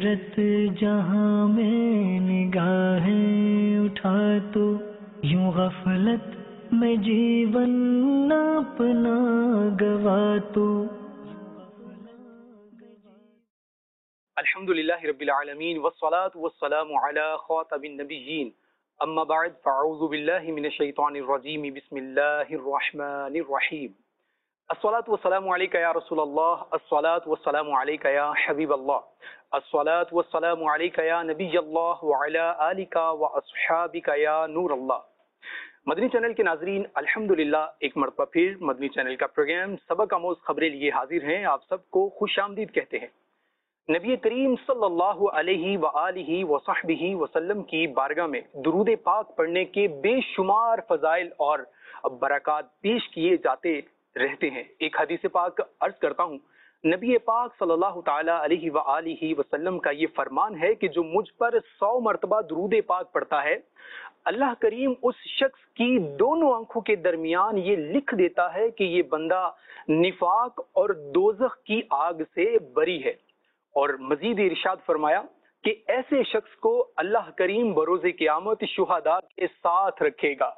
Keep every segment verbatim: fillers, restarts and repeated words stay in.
حیرت جہاں میں نگاہیں اٹھا تو یوں غفلت میں جیون اپنا گوا تو. الحمد للہ رب العالمین والصلاة والسلام علی خاتم النبیین اما بعد فاعوذ باللہ من الشیطان الرجیم بسم اللہ الرحمن الرحیم. الصلاة والسلام علیکہ یا رسول اللہ، الصلاة والسلام علیکہ یا حبیب اللہ، الصلاة والسلام علیکہ یا نبی اللہ وعلی آلکہ واصحابکہ یا نور اللہ. مدنی چینل کے ناظرین، الحمدللہ ایک مرتبہ پھر مدنی چینل کا پروگرام سبق آموز خبریں لیے حاضر ہیں. آپ سب کو خوش آمدید کہتے ہیں. نبی کریم صلی اللہ علیہ وآلہ وصحبہ وسلم کی بارگاہ میں درود پاک پڑھنے کے بے شمار فضائل اور برکات پیش کیے جاتے رہتے ہیں. ایک حدیث پاک عرض کرتا ہوں، نبی پاک صلی اللہ تعالی علیہ وآلہ وسلم کا یہ فرمان ہے کہ جو مجھ پر سو مرتبہ درود پاک پڑھتا ہے، اللہ کریم اس شخص کی دونوں آنکھوں کے درمیان یہ لکھ دیتا ہے کہ یہ بندہ نفاق اور دوزخ کی آگ سے بری ہے. اور مزید ارشاد فرمایا کہ ایسے شخص کو اللہ کریم بروز قیامت شہداء کے ساتھ رکھے گا.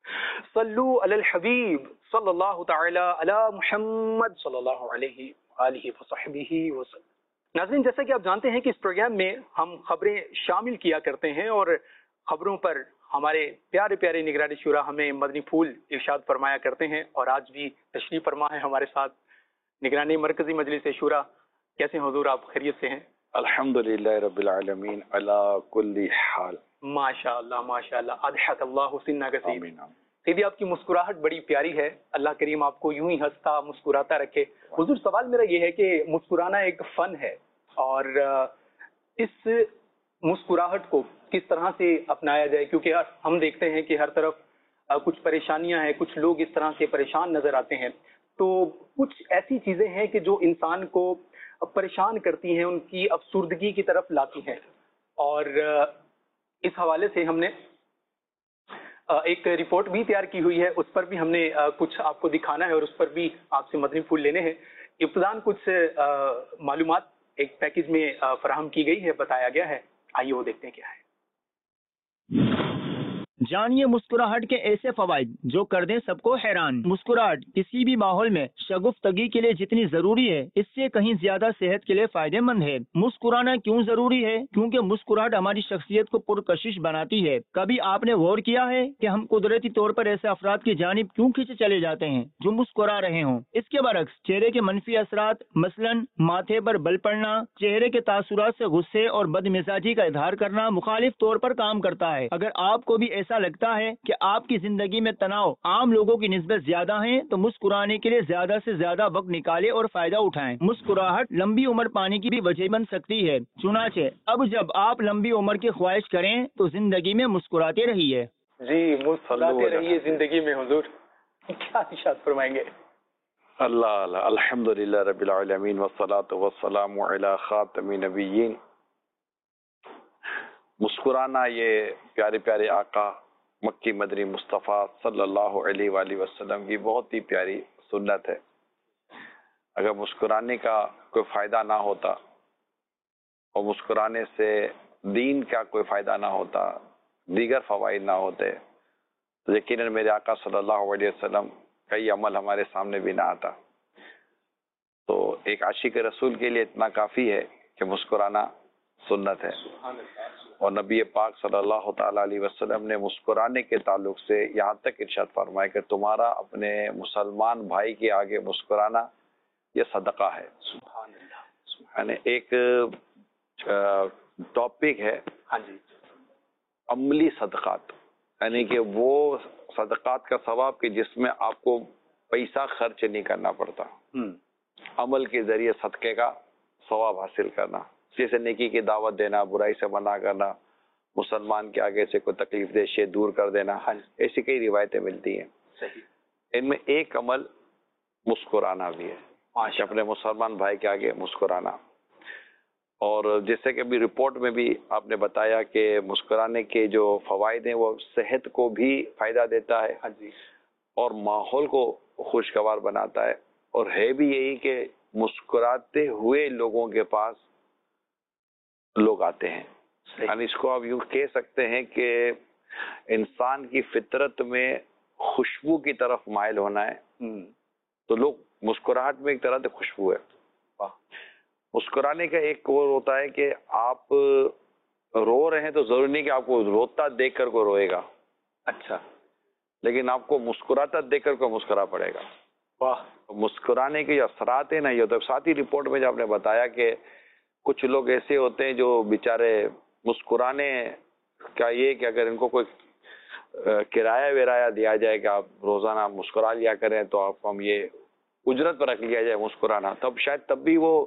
صلو علی الحبیب صلی اللہ تعالی علی محمد صلی اللہ علیہ وآلہ وصحبہ وسلم. ناظرین، جیسا کہ آپ جانتے ہیں کہ اس پروگرام میں ہم خبریں شامل کیا کرتے ہیں اور خبروں پر ہمارے پیارے پیارے نگران شورا ہمیں مدنی پھول ارشاد فرمایا کرتے ہیں. اور آج بھی تشریف فرما ہے ہمارے ساتھ نگرانی مرکزی مجلس شورا. کیسے ہیں حضور؟ آپ خیریت سے ہیں؟ الحمدللہ رب العالمین علی کل حال. ماشاء اللہ ماشاء اللہ. اضحک اللہ سنہ کا سید. سیدی، آپ کی مسکراہٹ بڑی پیاری ہے. اللہ کریم آپ کو یوں ہی ہنستا مسکراتا رکھے. حضور، سوال میرا یہ ہے کہ مسکرانا ایک فن ہے، اور اس مسکراہٹ کو کس طرح سے اپنایا جائے؟ کیونکہ ہم دیکھتے ہیں کہ ہر طرف کچھ پریشانیاں ہیں، کچھ لوگ اس طرح سے پریشان نظر آتے ہیں. تو کچھ ایسی چیزیں ہیں کہ جو انسان کو پریشان کرتی ہیں، ان کی افسردگی کی طرف لاتی ہیں. اور اس حوالے سے ہم نے ایک رپورٹ بھی تیار کی ہوئی ہے، اس پر بھی ہم نے کچھ آپ کو دکھانا ہے اور اس پر بھی آپ سے مدنی پھول لینے ہیں. ابتداً کچھ معلومات ایک پیکج میں فراہم کی گئی ہے، بتایا گیا ہے. آئیے وہ دیکھتے ہیں کیا ہے. جانیے مسکراہٹ کے ایسے فوائد جو کر دیں سب کو حیران. مسکراہٹ کسی بھی ماحول میں شگفتگی کے لیے جتنی ضروری ہے، اس سے کہیں زیادہ صحت کے لیے فائدہ مند ہے. مسکرانا کیوں ضروری ہے؟ کیونکہ مسکراہٹ ہماری شخصیت کو پرکشش بناتی ہے. کبھی آپ نے غور کیا ہے کہ ہم قدرتی طور پر ایسے افراد کی جانب کیوں کھینچے چلے جاتے ہیں جو مسکرا رہے ہوں؟ اس کے برعکس چہرے کے منفی اثرات، مثلا ماتھے پر بل پڑنا، چہرے کے تاثرات سے غصے اور بد مزاجی کا اظہار کرنا مخالف طور پر کام کرتا ہے. اگر آپ کو بھی ایسا لگتا ہے کہ آپ کی زندگی میں تناؤ عام لوگوں کی نسبت زیادہ ہیں، تو مسکرانے کے لیے زیادہ سے زیادہ وقت نکالیں اور فائدہ اٹھائیں. مسکراہٹ لمبی عمر پانے کی بھی وجہ بن سکتی ہے. چنانچہ اب جب آپ لمبی عمر کی خواہش کریں تو زندگی میں مسکراتے رہیے. جی، مسکراتے رہیے زندگی میں. حضور کیا ارشاد فرمائیں گے؟ اللہ اللہ الحمدللہ رب العالمین والصلاة والسلام علی خاتم نبیین. مسکرانا یہ پیارے پیارے آقا مکی مدنی مصطفیٰ صلی اللہ علیہ وآلہ وسلم کی بہت ہی پیاری سنت ہے. اگر مسکرانے کا کوئی فائدہ نہ ہوتا اور مسکرانے سے دین کا کوئی فائدہ نہ ہوتا، دیگر فوائد نہ ہوتے، تو یقیناً میرے آقا صلی اللہ علیہ وسلم کا یہ عمل ہمارے سامنے بھی نہ آتا. تو ایک عاشق رسول کے لیے اتنا کافی ہے کہ مسکرانا سنت ہے. اور نبی پاک صلی اللہ تعالی علیہ وسلم نے مسکرانے کے تعلق سے یہاں تک ارشاد فرمایا کہ تمہارا اپنے مسلمان بھائی کے آگے مسکرانا یہ صدقہ ہے. سبحان اللہ. یعنی ایک ٹاپک ہے ہاں جی، عملی صدقات، یعنی کہ وہ صدقات کا ثواب کہ جس میں آپ کو پیسہ خرچ نہیں کرنا پڑتا، عمل کے ذریعے صدقے کا ثواب حاصل کرنا. جیسے نیکی کی دعوت دینا، برائی سے منع کرنا، مسلمان کے آگے سے کوئی تکلیف دہ شے دور کر دینا، ایسی کئی روایتیں ملتی ہیں. صحیح. ان میں ایک عمل مسکرانا بھی ہے، اپنے مسلمان بھائی کے آگے مسکرانا. اور جیسے کہ ابھی رپورٹ میں بھی آپ نے بتایا کہ مسکرانے کے جو فوائد ہیں وہ صحت کو بھی فائدہ دیتا ہے. ہاں جی. اور ماحول کو خوشگوار بناتا ہے. اور ہے بھی یہی کہ مسکراتے ہوئے لوگوں کے پاس لوگ آتے ہیں. یعنی اس کو آپ یوں کہہ سکتے ہیں کہ انسان کی فطرت میں خوشبو کی طرف مائل ہونا ہے تو لوگ مسکراہٹ میں ایک طرح سے خوشبو ہے. مسکرانے کا ایک اور ہوتا ہے کہ آپ رو رہے ہیں تو ضروری نہیں کہ آپ کو روتا دیکھ کر کوئی روئے گا. اچھا. لیکن آپ کو مسکراتا دیکھ کر کوئی مسکرا پڑے گا. واہ. مسکرانے کے جو اثرات ہیں نا یہ ہوتا ہے. ساتھ ہی رپورٹ میں جو آپ نے بتایا کہ کچھ لوگ ایسے ہوتے ہیں جو بیچارے مسکرانے کا یہ کہ اگر ان کو کوئی کرایہ ورایا دیا جائے کہ آپ روزانہ مسکرا لیا کریں تو آپ ہم یہ اجرت پر رکھ لیا جائے مسکرانا, تب شاید تب بھی وہ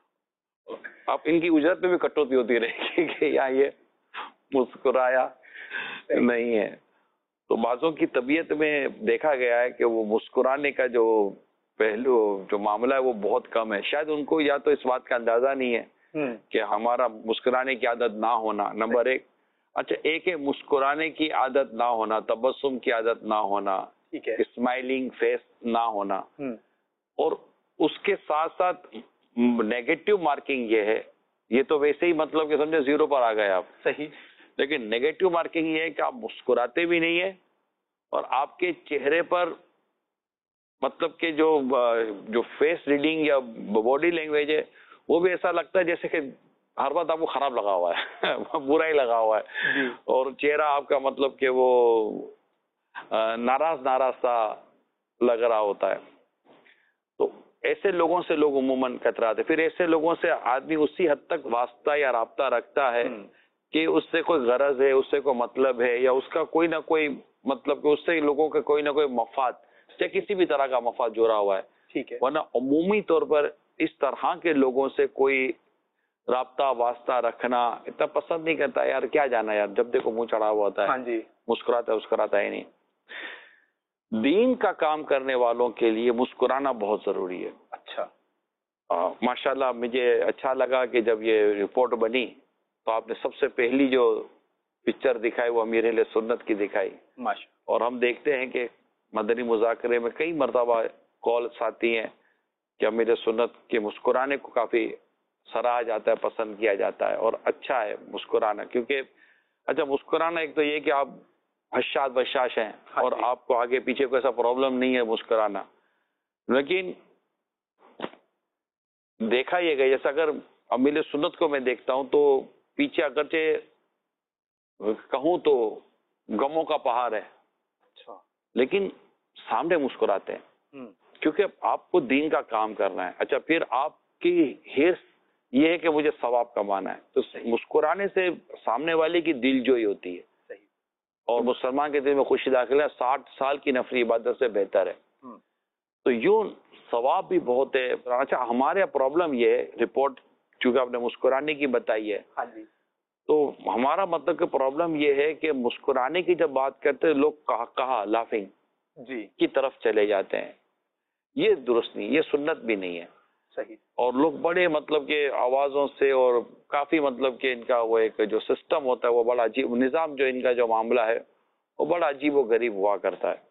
آپ ان کی اجرت پہ بھی کٹوتی ہوتی رہے گی کہ یہاں یہ مسکرایا نہیں ہے. تو بعضوں کی طبیعت میں دیکھا گیا ہے کہ وہ مسکرانے کا جو پہلو جو معاملہ ہے وہ بہت کم ہے. شاید ان کو یا تو اس بات کا اندازہ نہیں ہے کہ ہمارا مسکرانے کی عادت نہ ہونا نمبر ایک. اچھا ایک ہے مسکرانے کی عادت نہ ہونا, تبسم کی عادت نہ ہونا, اسمائلنگ فیس نہ ہونا, اور اس کے ساتھ ساتھ نیگیٹو مارکنگ یہ ہے, یہ تو ویسے ہی مطلب کہ سمجھے زیرو پر آ گئے آپ. صحیح. لیکن نیگیٹو مارکنگ یہ ہے کہ آپ مسکراتے بھی نہیں ہیں اور آپ کے چہرے پر مطلب کہ جو جو فیس ریڈنگ یا باڈی لینگویج ہے وہ بھی ایسا لگتا ہے جیسے کہ ہر وقت آپ کو خراب لگا ہوا ہے, برا ہی لگا ہوا ہے, اور چہرہ آپ کا مطلب کہ وہ ناراض ناراض سا لگ رہا ہوتا ہے. تو ایسے لوگوں سے لوگ عموماً کتراتے. پھر ایسے لوگوں سے آدمی اسی حد تک واسطہ یا رابطہ رکھتا ہے کہ اس سے کوئی غرض ہے, اس سے کوئی مطلب ہے, یا اس کا کوئی نہ کوئی مطلب کہ اس سے لوگوں کا کوئی نہ کوئی مفاد یا کسی بھی طرح کا مفاد جڑا ہوا ہے. ٹھیک ہے. ورنہ عمومی طور پر اس طرح کے لوگوں سے کوئی رابطہ واسطہ رکھنا اتنا پسند نہیں کرتا. یار کیا جانا یار, جب دیکھو منہ چڑھا ہوا ہوتا ہے. ہاں جی. مسکراتا ہے مسکراتا ہے نہیں. دین کا کام کرنے والوں کے لیے مسکرانا بہت ضروری ہے. اچھا. ماشاءاللہ مجھے اچھا لگا کہ جب یہ رپورٹ بنی تو آپ نے سب سے پہلی جو پکچر دکھائی وہ امیر اہل سنت کی دکھائی. ماشاء. اور ہم دیکھتے ہیں کہ مدنی مذاکرے میں کئی مرتبہ کالس آتی ہیں کہ امیر سنت کے مسکرانے کو کافی سراہا جاتا ہے, پسند کیا جاتا ہے, اور اچھا ہے مسکرانا. کیونکہ اچھا مسکرانا ایک تو یہ کہ آپ حشاد بشاش ہیں اور آپ کو آگے پیچھے کوئی ایسا پرابلم نہیں ہے مسکرانا. لیکن دیکھا یہ گیا جیسا اگر امیر سنت کو میں دیکھتا ہوں تو پیچھے اگرچہ کہوں تو غموں کا پہاڑ ہے, لیکن سامنے مسکراتے ہیں کیونکہ آپ کو دین کا کام کرنا ہے. اچھا پھر آپ کی حرص یہ ہے کہ مجھے ثواب کمانا ہے, تو مسکرانے سے سامنے والے کی دل جوئی ہوتی ہے. اور مسلمان کے دل میں خوشی داخل ہے, ساٹھ سال کی نفلی عبادت سے بہتر ہے. تو یوں ثواب بھی بہت ہے. اچھا ہمارے پرابلم یہ ہے, رپورٹ چونکہ آپ نے مسکرانے کی بتائی ہے, تو ہمارا مطلب کہ پرابلم یہ ہے کہ مسکرانے کی جب بات کرتے ہیں لوگ کہا کہا لافنگ جی کی طرف چلے جاتے ہیں. یہ درست نہیں, یہ سنت بھی نہیں ہے. صحیح. اور لوگ بڑے مطلب کہ آوازوں سے اور کافی مطلب کہ ان کا وہ ایک جو سسٹم ہوتا ہے وہ بڑا عجیب, نظام جو ان کا جو معاملہ ہے وہ بڑا عجیب و غریب ہوا کرتا ہے.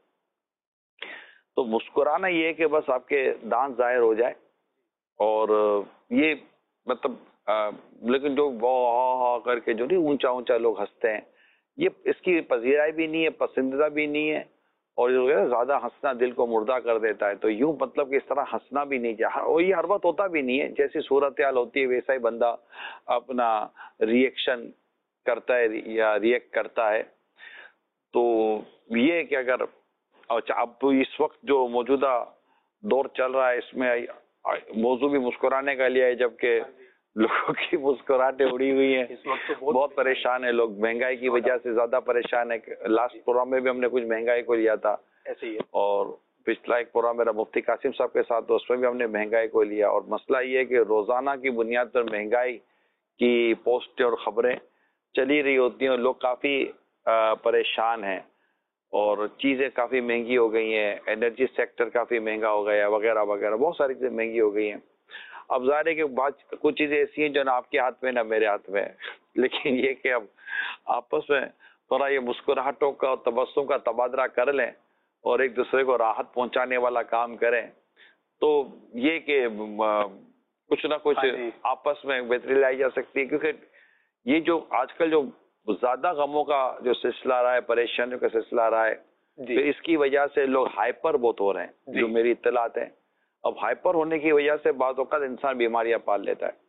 تو مسکرانا یہ ہے کہ بس آپ کے دانت ظاہر ہو جائے, اور یہ مطلب آ, لیکن جو ہا ہا کر کے جو نہیں اونچا اونچا لوگ ہنستے ہیں, یہ اس کی پذیرائی بھی نہیں ہے, پسندیدہ بھی نہیں ہے, اور جو ہے زیادہ ہنسنا دل کو مردہ کر دیتا ہے. تو یوں مطلب کہ اس طرح ہنسنا بھی نہیں چاہیے, اور یہ ہر وقت ہوتا بھی نہیں ہے. جیسی صورتحال ہوتی ہے ویسا ہی بندہ اپنا ری ایکشن کرتا ہے یا ری ایکٹ کرتا ہے. تو یہ کہ اگر اچھا اب اس وقت جو موجودہ دور چل رہا ہے اس میں موضوع بھی مسکرانے کا لیا ہے, جبکہ لوگوں کی مسکراہٹیں اڑی ہوئی ہیں. اس وقت بہت پریشان ہیں لوگ, مہنگائی کی وجہ سے زیادہ پریشان ہے. لاسٹ پروگرام میں بھی ہم نے کچھ مہنگائی کو لیا تھا ایسے ہی, اور پچھلا ایک پروگرام میرا مفتی قاسم صاحب کے ساتھ تو اس میں بھی ہم نے مہنگائی کو لیا. اور مسئلہ یہ ہے کہ روزانہ کی بنیاد پر مہنگائی کی پوسٹیں اور خبریں چلی رہی ہوتی ہیں, اور لوگ کافی پریشان ہیں, اور چیزیں کافی مہنگی ہو گئی ہیں, انرجی سیکٹر کافی مہنگا ہو گیا وغیرہ وغیرہ, بہت ساری چیزیں مہنگی ہو گئی ہیں. اب ظاہر ہے کہ بات کچھ چیزیں ایسی ہیں جو نہ آپ کے ہاتھ میں نہ میرے ہاتھ میں, لیکن یہ کہ اب آپس میں تھوڑا یہ مسکراہٹوں کا اور تبسم کا تبادلہ کر لیں اور ایک دوسرے کو راحت پہنچانے والا کام کریں, تو یہ کہ کچھ نہ کچھ آپس میں بہتری لائی جا سکتی ہے. کیونکہ یہ جو آج کل جو زیادہ غموں کا جو سلسلہ رہا ہے، پریشانیوں کا سلسلہ رہا ہے، جی پھر اس کی وجہ سے لوگ ہائپر بہت ہو رہے ہیں، جی جو میری اطلاعات ہیں. اب ہائپر ہونے کی وجہ سے بعض اوقات انسان بیماریاں پال لیتا ہے.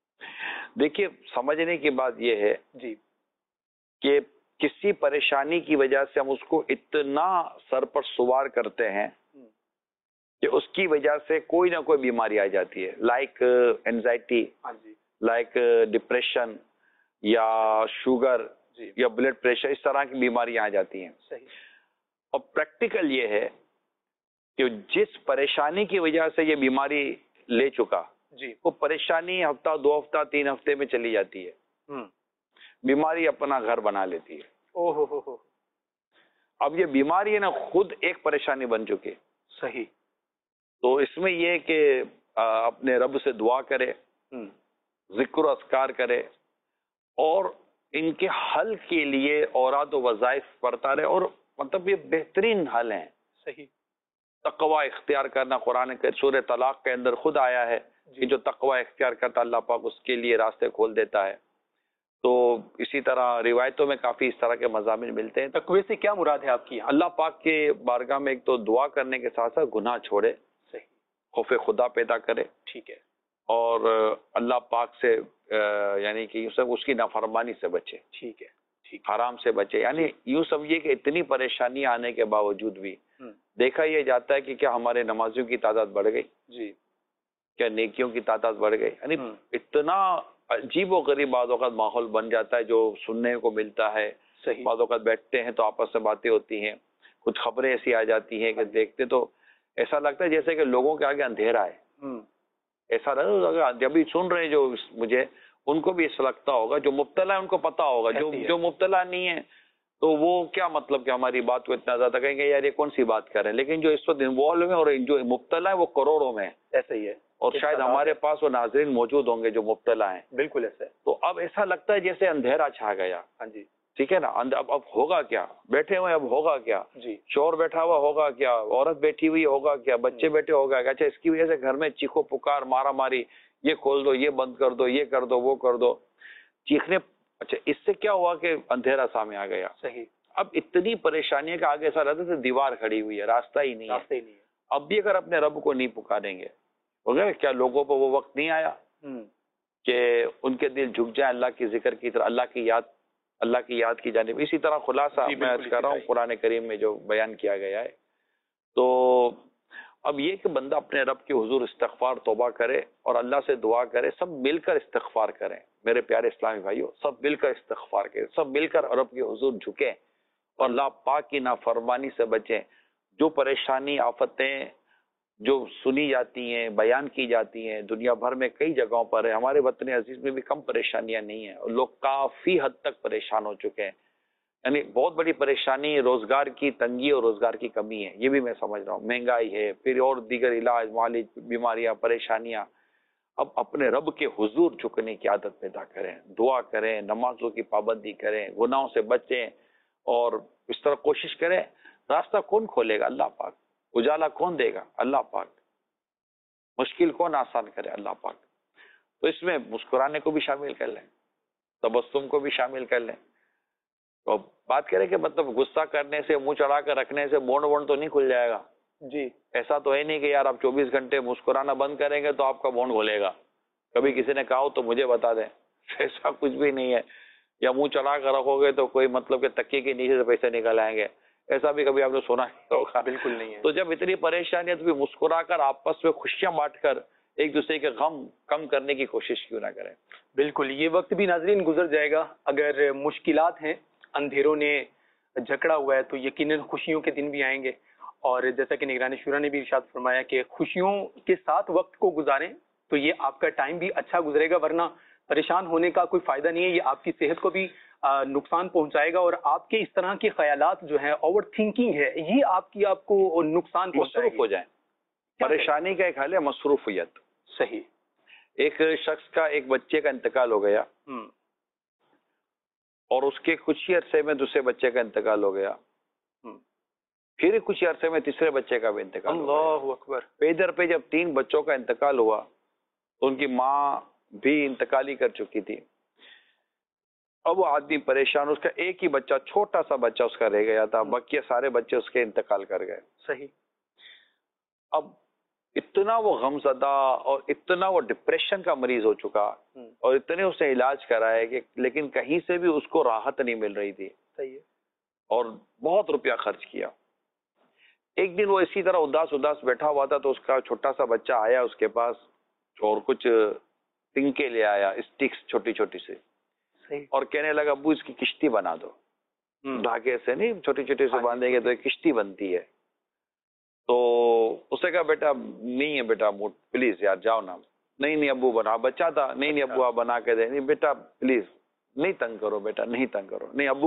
دیکھیے سمجھنے کی بات یہ ہے جی کہ کسی پریشانی کی وجہ سے ہم اس کو اتنا سر پر سوار کرتے ہیں ہم، کہ اس کی وجہ سے کوئی نہ کوئی بیماری آ جاتی ہے، لائک اینزائٹی، ہاں جی لائک ڈپریشن یا شوگر جی یا بلڈ پریشر، اس طرح کی بیماریاں آ جاتی ہیں. صحیح اور پریکٹیکل یہ ہے کہ جس پریشانی کی وجہ سے یہ بیماری لے چکا، جی وہ پریشانی ہفتہ دو ہفتہ تین ہفتے میں چلی جاتی ہے، ہم، بیماری اپنا گھر بنا لیتی ہے. او ہو ہو ہو اب یہ بیماری ہے نا خود ایک پریشانی بن چکی. صحیح تو اس میں یہ کہ آ، اپنے رب سے دعا کرے، ہم، ذکر و اذکار کرے، اور ان کے حل کے لیے اوراد و وظائف پڑھتا رہے. اور مطلب یہ بہترین حل ہیں. صحیح تقوی اختیار کرنا، قرآن کے سورہ طلاق کے اندر خود آیا ہے کہ جو تقوی اختیار کرتا اللہ پاک اس کے لیے راستے کھول دیتا ہے. تو اسی طرح روایتوں میں کافی اس طرح کے مضامین ملتے ہیں. تقوی سے کیا مراد ہے آپ کی یہاں؟ اللہ پاک کے بارگاہ میں ایک تو دعا کرنے کے ساتھ ساتھ گناہ چھوڑے، صحیح خوف خدا پیدا کرے، ٹھیک ہے اور اللہ پاک سے یعنی کہ یوں سب اس کی نافرمانی سے بچے، ٹھیک ہے ٹھیک حرام سے بچے. یعنی یوں سمجھیے کہ اتنی پریشانی آنے کے باوجود بھی ہم، دیکھا یہ جاتا ہے کہ کیا ہمارے نمازیوں کی تعداد بڑھ گئی، جی کیا نیکیوں کی تعداد بڑھ گئی. یعنی ہم، اتنا عجیب و غریب بعض اوقات ماحول بن جاتا ہے جو سننے کو ملتا ہے. صحیح بعض اوقات بیٹھتے ہیں تو آپس میں باتیں ہوتی ہیں، کچھ خبریں ایسی آ جاتی ہیں کہ دیکھتے تو ایسا لگتا ہے جیسے کہ لوگوں کے آگے اندھیرا ہے. ہم، ایسا لگتا جب بھی سن رہے ہیں جو مجھے، ان کو بھی ایسا لگتا ہوگا، جو مبتلا ہے ان کو پتا ہوگا، جو ایسی ہے. جو مبتلا نہیں ہے تو وہ کیا مطلب کہ ہماری بات کو اتنا زیادہ کہیں گے یار یہ کون سی بات کر رہے ہیں. لیکن جو اس وقت انوالو ہیں اور جو مبتلا ہے وہ کروڑوں میں ہے، ایسا ہی ہے اور ایک شاید تعداد ہمارے ہے. پاس وہ ناظرین موجود ہوں گے جو مبتلا ہیں. بالکل ایسا ہے. تو اب ایسا لگتا ہے جیسے اندھیرا چھا گیا. ہاں جی ٹھیک ہے نا. اند- اب اب ہوگا کیا، بیٹھے ہوئے اب ہوگا کیا، جی شور بیٹھا ہوا ہوگا کیا، عورت بیٹھی ہوئی ہوگا کیا، بچے بیٹھے ہوگا کیا. اچھا اس کی وجہ سے گھر میں چیخو پکار مارا ماری، یہ کھول دو، یہ بند کر دو، یہ کر دو، وہ کر دو، چیخنے. اچھا اس سے کیا ہوا کہ اندھیرا سامنے آ گیا. صحیح اب اتنی پریشانی کا آگے ایسا رہتا ہے دیوار کھڑی ہوئی ہے، راستہ ہی نہیں ہے. راستہ ہی نہیں ہے. اب بھی اگر اپنے رب کو نہیں پکاریں گے ہوگا کیا، لوگوں کو وہ وقت نہیں آیا ہم، کہ ان کے دل جھک جائیں اللہ کی ذکر کی طرح، اللہ کی یاد، اللہ کی یاد کی جانب. اسی طرح خلاصہ جی، میں بالکل عرض کر رہا ہوں اسی قرآن کریم میں جو بیان کیا گیا ہے. تو اب یہ کہ بندہ اپنے رب کے حضور استغفار توبہ کرے اور اللہ سے دعا کرے، سب مل کر استغفار کریں. میرے پیارے اسلامی بھائیوں، سب مل کر استغفار کریں، سب مل کر رب کے حضور جھکیں اور اللہ پاک کی نافرمانی سے بچیں. جو پریشانی آفتیں جو سنی جاتی ہیں، بیان کی جاتی ہیں دنیا بھر میں کئی جگہوں پر ہے، ہمارے وطن عزیز میں بھی کم پریشانیاں نہیں ہیں، اور لوگ کافی حد تک پریشان ہو چکے ہیں. یعنی بہت بڑی پریشانی روزگار کی تنگی اور روزگار کی کمی ہے، یہ بھی میں سمجھ رہا ہوں. مہنگائی ہے، پھر اور دیگر علاج معالج بیماریاں پریشانیاں. اب اپنے رب کے حضور جھکنے کی عادت پیدا کریں، دعا کریں، نمازوں کی پابندی کریں، گناہوں سے بچیں، اور اس طرح کوشش کریں. راستہ کون کھولے گا؟ اللہ پاک. اجالا کون دے گا؟ اللہ پاک. مشکل کون آسان کرے؟ اللہ پاک. تو اس میں مسکرانے کو بھی شامل کر لیں، تبسم کو بھی شامل کر لیں. تو بات کریں کہ مطلب غصہ کرنے سے، منہ چڑھا کر رکھنے سے بونڈ وونڈ تو نہیں کھل جائے گا. جی ایسا تو ہے نہیں کہ یار آپ چوبیس گھنٹے مسکرانا بند کریں گے تو آپ کا بونڈ کھلے گا. کبھی کسی نے کہا ہو تو مجھے بتا دیں. ایسا کچھ بھی نہیں ہے. یا منہ چڑھا کر رکھو گے تو کوئی مطلب کہ تکیے کے نیچے سے پیسے نکل آئیں گے، ایسا بھی کبھی آپ نے سنا نہیں ہوگا. بالکل نہیں ہے. تو جب اتنی پریشانی ہے تو بھی مسکرا کر آپس میں خوشیاں بانٹ کر ایک دوسرے کے غم کم کرنے کی کوشش کیوں نہ کریں. بالکل. یہ وقت بھی ناظرین گزر جائے گا. اگر مشکلات ہیں، اندھیروں نے جھکڑا ہوا ہے، تو یقیناً خوشیوں کے دن بھی آئیں گے. اور جیسا کہ نگران شورا نے بھی ارشاد فرمایا کہ خوشیوں کے ساتھ وقت کو گزاریں تو یہ آپ کا ٹائم بھی اچھا گزرے گا، ورنہ پریشان ہونے کا کوئی فائدہ نہیں ہے. یہ آپ کی صحت کو بھی نقصان پہنچائے گا، اور آپ کے اس طرح کے خیالات جو ہیں، اوور تھنکنگ ہے، یہ آپ کی آپ کو نقصان پہنچائے مصروف ہو گی. جائیں. پریشانی کا ایک حل ہے مصروفیت. صحیح. ایک شخص کا ایک بچے کا انتقال ہو گیا، ہم، اور اس کے کچھ ہی عرصے میں دوسرے بچے کا انتقال ہو گیا، ہم. پھر کچھ ہی عرصے میں تیسرے بچے کا بھی انتقال ہو گیا. اللہ اکبر. پہ در پہ جب تین بچوں کا انتقال ہوا تو ان کی ماں بھی انتقالی کر چکی تھی. اب وہ آدمی پریشان، اس کا ایک ہی بچہ، چھوٹا سا بچہ اس کا رہ گیا تھا، باقی سارے بچے اس کے انتقال کر گئے. صحیح. اب اتنا وہ غم زدہ اور اتنا وہ ڈپریشن کا مریض ہو چکا اور اتنے اس نے علاج کرائے کہ لیکن کہیں سے بھی اس کو راحت نہیں مل رہی تھی. صحیح ہے. اور بہت روپیہ خرچ کیا. ایک دن وہ اسی طرح اداس اداس بیٹھا ہوا تھا تو اس کا چھوٹا سا بچہ آیا اس کے پاس اور کچھ تنکے لے آیا، اسٹکس چھوٹی چھوٹی سے، اور کہنے لگا ابو اس کی کشتی بنا دو. دھاگے سے نہیں، چھوٹی چھوٹی سے باندھیں گے تو ایک کشتی بنتی ہے. تو اسے کہا بیٹا نہیں ہے بیٹا موڈ، پلیز یار جاؤ نا. نہیں نہیں ابو بنا، بچہ تھا. نہیں نہیں ابو آپ بنا کے دیں. نہیں بیٹا پلیز نہیں تنگ کرو بیٹا، نہیں تنگ کرو. نہیں ابو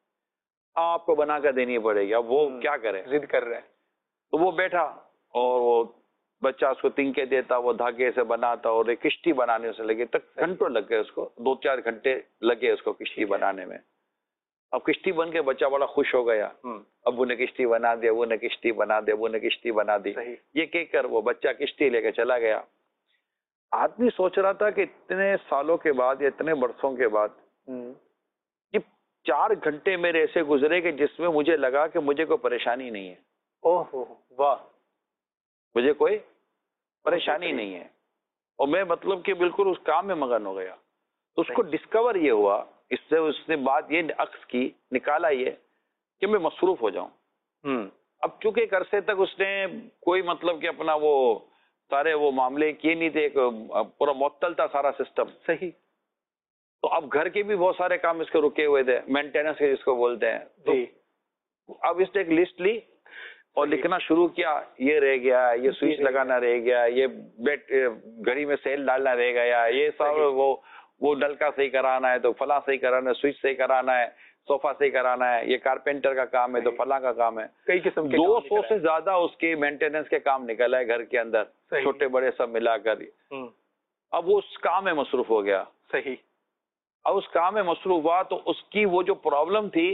آپ کو بنا کر دینی پڑے گی. اب وہ کیا کرے، ضد کر رہے ہیں. تو وہ بیٹھا اور وہ بچہ اس کو تنکے دیتا، وہ دھاگے سے بناتا اور ایک کشتی بنانے سے لگے تک گھنٹوں لگ گئے اس کو، دو چار گھنٹے لگے اس کو کشتی بنانے میں. اب کشتی بن کے بچہ بڑا خوش ہو گیا، ابو نے کشتی بنا دی، ابو نے کشتی بنا دی، ابو نے کشتی بنا دی. یہ کہہ کر وہ بچہ کشتی لے کے چلا گیا. آدمی سوچ رہا تھا کہ اتنے سالوں کے بعد یا اتنے برسوں کے بعد یہ چار گھنٹے میرے ایسے گزرے کہ جس میں مجھے لگا کہ مجھے کوئی پریشانی نہیں ہے. اوہ واہ، مجھے کوئی پریشانی نہیں ہے اور میں مطلب کہ بالکل اس کام میں مگن ہو گیا. تو اس کو ڈسکور یہ ہوا، اس سے اس نے بات یہ عکس کی، نکالا یہ کہ میں مصروف ہو جاؤں. اب چونکہ ایک عرصے تک اس نے کوئی مطلب کہ اپنا وہ سارے وہ معاملے کیے نہیں تھے، ایک پورا معطل تھا سارا سسٹم. صحیح. تو اب گھر کے بھی بہت سارے کام اس کے رکے ہوئے تھے، مینٹیننس جس کو بولتے ہیں. تو اب اس نے ایک لسٹ لی اور لکھنا شروع کیا، یہ رہ گیا، یہ سوئچ لگانا رہ گیا، یہ بیٹ گھڑی میں سیل ڈالنا رہ گیا، یہ سب وہ وہ نل کا صحیح کرانا ہے تو فلاں صحیح کرانا ہے، سوئچ صحیح کرانا ہے، صوفہ صحیح کرانا ہے، یہ کارپینٹر کا کام ہے تو فلاں کا کام ہے. کئی قسم کے دو سو سے زیادہ اس کے مینٹیننس کے کام نکل آئے گھر کے اندر، چھوٹے بڑے سب ملا کر. اب وہ اس کام میں مصروف ہو گیا. صحیح. اب اس کام میں مصروف ہوا تو اس کی وہ جو پرابلم تھی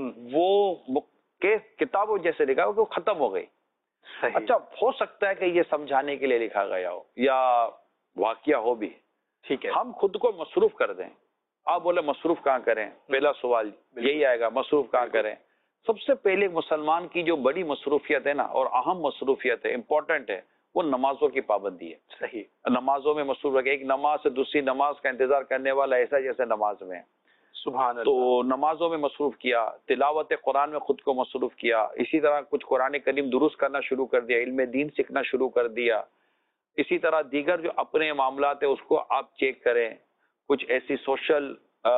وہ کتابوں جیسے لکھا وہ ختم ہو گئی. اچھا ہو سکتا ہے کہ یہ سمجھانے کے لیے لکھا گیا ہو یا واقعہ ہو بھی. ٹھیک ہے، ہم خود کو مصروف کر دیں. آپ بولے مصروف کہاں کریں، پہلا سوال یہی آئے گا، مصروف کہاں کریں. سب سے پہلے مسلمان کی جو بڑی مصروفیت ہے نا اور اہم مصروفیت ہے، امپورٹنٹ ہے، وہ نمازوں کی پابندی ہے. صحیح. نمازوں نمازوں میں مصروف رکھے. ایک نماز سے دوسری نماز کا انتظار کرنے والا ایسا جیسے نماز میں. سبحان اللہ. تو نمازوں میں مصروف کیا، تلاوت قرآن میں خود کو مصروف کیا. اسی طرح کچھ قرآن کریم درست کرنا شروع کر دیا، علم دین سیکھنا شروع کر دیا. اسی طرح دیگر جو اپنے معاملات ہیں اس کو آپ چیک کریں. کچھ ایسی سوشل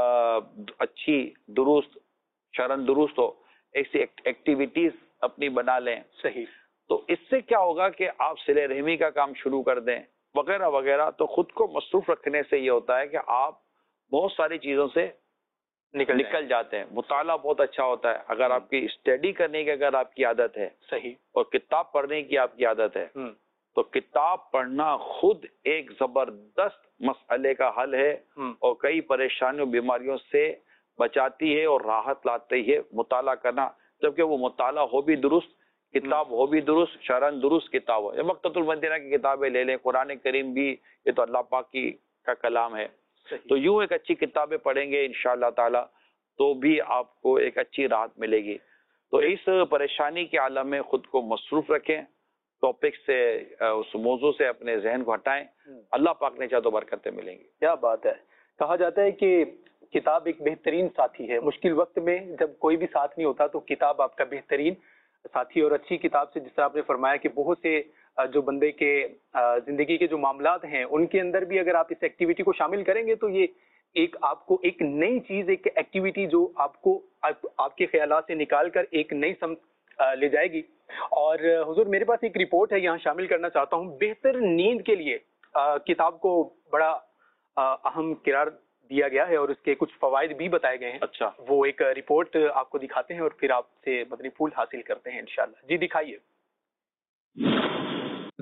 اچھی درست شرن درست ہو ایسی ایکٹیویٹیز اپنی بنا لیں. صحیح. تو اس سے کیا ہوگا کہ آپ صلہ رحمی کا کام شروع کر دیں وغیرہ وغیرہ. تو خود کو مصروف رکھنے سے یہ ہوتا ہے کہ آپ بہت ساری چیزوں سے نکل نکل جاتے ہیں. مطالعہ بہت اچھا ہوتا ہے. اگر آپ کی اسٹڈی کرنے کی اگر آپ کی عادت ہے، صحیح، اور کتاب پڑھنے کی آپ کی عادت ہے، تو کتاب پڑھنا خود ایک زبردست مسئلے کا حل ہے اور کئی پریشانیوں بیماریوں سے بچاتی ہے اور راحت لاتی ہے مطالعہ کرنا. جبکہ وہ مطالعہ ہو بھی درست، کتاب ہو بھی درست، شرن درست کتاب ہو. مکتبۃ المدینہ کی کتابیں لے لیں، قرآن کریم بھی یہ تو اللہ پاک کی کا کلام ہے. تو یوں ایک اچھی کتابیں پڑھیں گے انشاءاللہ تعالی تو بھی آپ کو ایک اچھی راحت ملے گی. تو اس پریشانی کے عالم میں خود کو مصروف رکھیں، ٹاپک سے اس موضوع سے اپنے ذہن کو ہٹائیں. اللہ پاک نے چاہا تو برکتیں ملیں گی. کیا بات ہے. کہا جاتا ہے کہ کتاب ایک بہترین ساتھی ہے. مشکل وقت میں جب کوئی بھی ساتھ نہیں ہوتا تو کتاب آپ کا بہترین ساتھی. اور اچھی کتاب سے جس طرح آپ نے فرمایا کہ بہت سے جو بندے کے زندگی کے جو معاملات ہیں ان کے اندر بھی اگر آپ اس ایکٹیویٹی کو شامل کریں گے تو یہ ایک آپ کو ایک نئی چیز، ایک ایکٹیویٹی جو آپ کو آپ کے خیالات سے نکال کر ایک نئی سمت لے جائے گی. اور حضور میرے پاس ایک رپورٹ ہے یہاں شامل کرنا چاہتا ہوں. بہتر نیند کے لیے کتاب کو بڑا اہم قرار دیا گیا ہے اور اس کے کچھ فوائد بھی بتائے گئے ہیں. اچھا، وہ ایک رپورٹ آپ کو دکھاتے ہیں اور پھر آپ سے مدنی پھول حاصل کرتے ہیں انشاءاللہ. جی دکھائیے.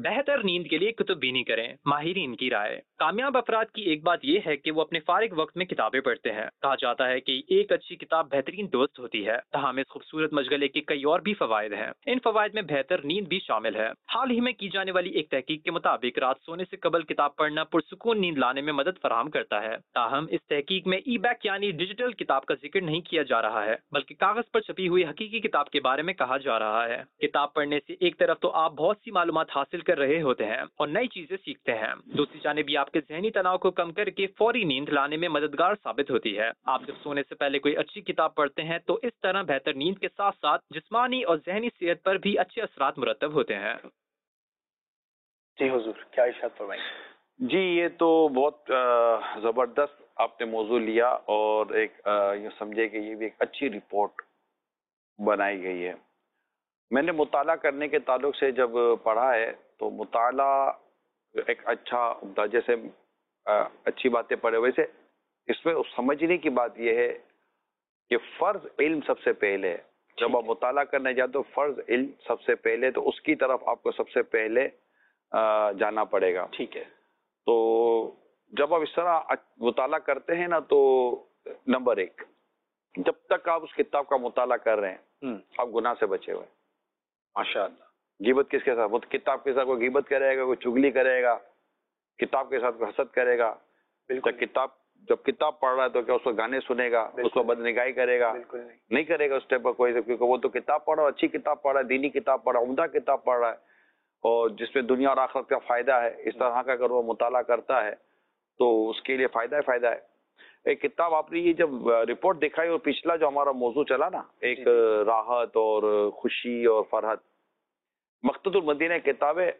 بہتر نیند کے لیے کتب بینی کریں، ماہرین کی رائے۔ کامیاب افراد کی ایک بات یہ ہے کہ وہ اپنے فارغ وقت میں کتابیں پڑھتے ہیں۔ کہا جاتا ہے کہ ایک اچھی کتاب بہترین دوست ہوتی ہے۔ تاہم اس خوبصورت مشغلے کے کئی اور بھی فوائد ہیں۔ ان فوائد میں بہتر نیند بھی شامل ہے۔ حال ہی میں کی جانے والی ایک تحقیق کے مطابق رات سونے سے قبل کتاب پڑھنا پرسکون نیند لانے میں مدد فراہم کرتا ہے۔ تاہم اس تحقیق میں ای بیک یعنی ڈیجیٹل کتاب کا ذکر نہیں کیا جا رہا ہے، بلکہ کاغذ پر چھپی ہوئی حقیقی کتاب کے بارے میں کہا جا رہا ہے۔ کتاب پڑھنے سے ایک طرف تو آپ بہت سی معلومات حاصل کر رہے ہوتے ہیں اور نئی چیزیں سیکھتے ہیں، دوسری جانب یہ آپ کے ذہنی تناؤ کو کم کر کے فوری نیند لانے میں مددگار ثابت ہوتی ہے۔ آپ جب سونے سے پہلے کوئی اچھی کتاب پڑھتے ہیں تو اس طرح بہتر نیند کے ساتھ ساتھ جسمانی اور ذہنی صحت پر بھی اچھے اثرات مرتب ہوتے ہیں۔ جی حضور، کیا ارشاد فرمائیں؟ جی یہ تو بہت زبردست آپ نے موضوع لیا اور ایک یہ سمجھے کہ یہ بھی ایک اچھی رپورٹ بنائی گئی ہے۔ میں نے مطالعہ کرنے کے تعلق سے جب پڑھا ہے تو مطالعہ ایک اچھا، جیسے اچھی باتیں پڑھے، ویسے اس میں سمجھنے کی بات یہ ہے کہ فرض علم سب سے پہلے ہے۔ جب آپ مطالعہ کرنے جاتے تو فرض علم سب سے پہلے، تو اس کی طرف آپ کو سب سے پہلے جانا پڑے گا۔ ٹھیک ہے۔ تو جب آپ اس طرح مطالعہ کرتے ہیں نا تو نمبر ایک، جب تک آپ اس کتاب کا مطالعہ کر رہے ہیں آپ گناہ سے بچے ہوئے۔ ماشاء اللہ۔ غیبت کس کے ساتھ؟ وہ کتاب کے ساتھ کوئی غیبت کرے گا، کوئی چگلی کرے گا، کتاب کے ساتھ کوئی حسد کرے گا۔ بالکل۔ کتاب جب کتاب پڑھ رہا ہے تو کیا اس کو گانے سنے گا، اس کو بدنگاہی کرے گا؟ بالکل نہیں کرے گا اس ٹائپ پر کوئی، کیونکہ وہ تو کتاب پڑھ رہا ہے، اچھی کتاب پڑھ رہا ہے، دینی کتاب پڑھ رہا ہے، عمدہ کتاب پڑھ رہا ہے اور جس میں دنیا اور آخرت کا فائدہ ہے۔ اس طرح کا اگر وہ مطالعہ کرتا ہے تو اس کے لیے فائدہ ہی فائدہ ہے۔ ایک کتاب آپ نے یہ جب رپورٹ دکھائی اور پچھلا جو ہمارا موضوع چلا نا، ایک راحت اور خوشی اور فرحت، مقتدر المدینہ کتاب ہے،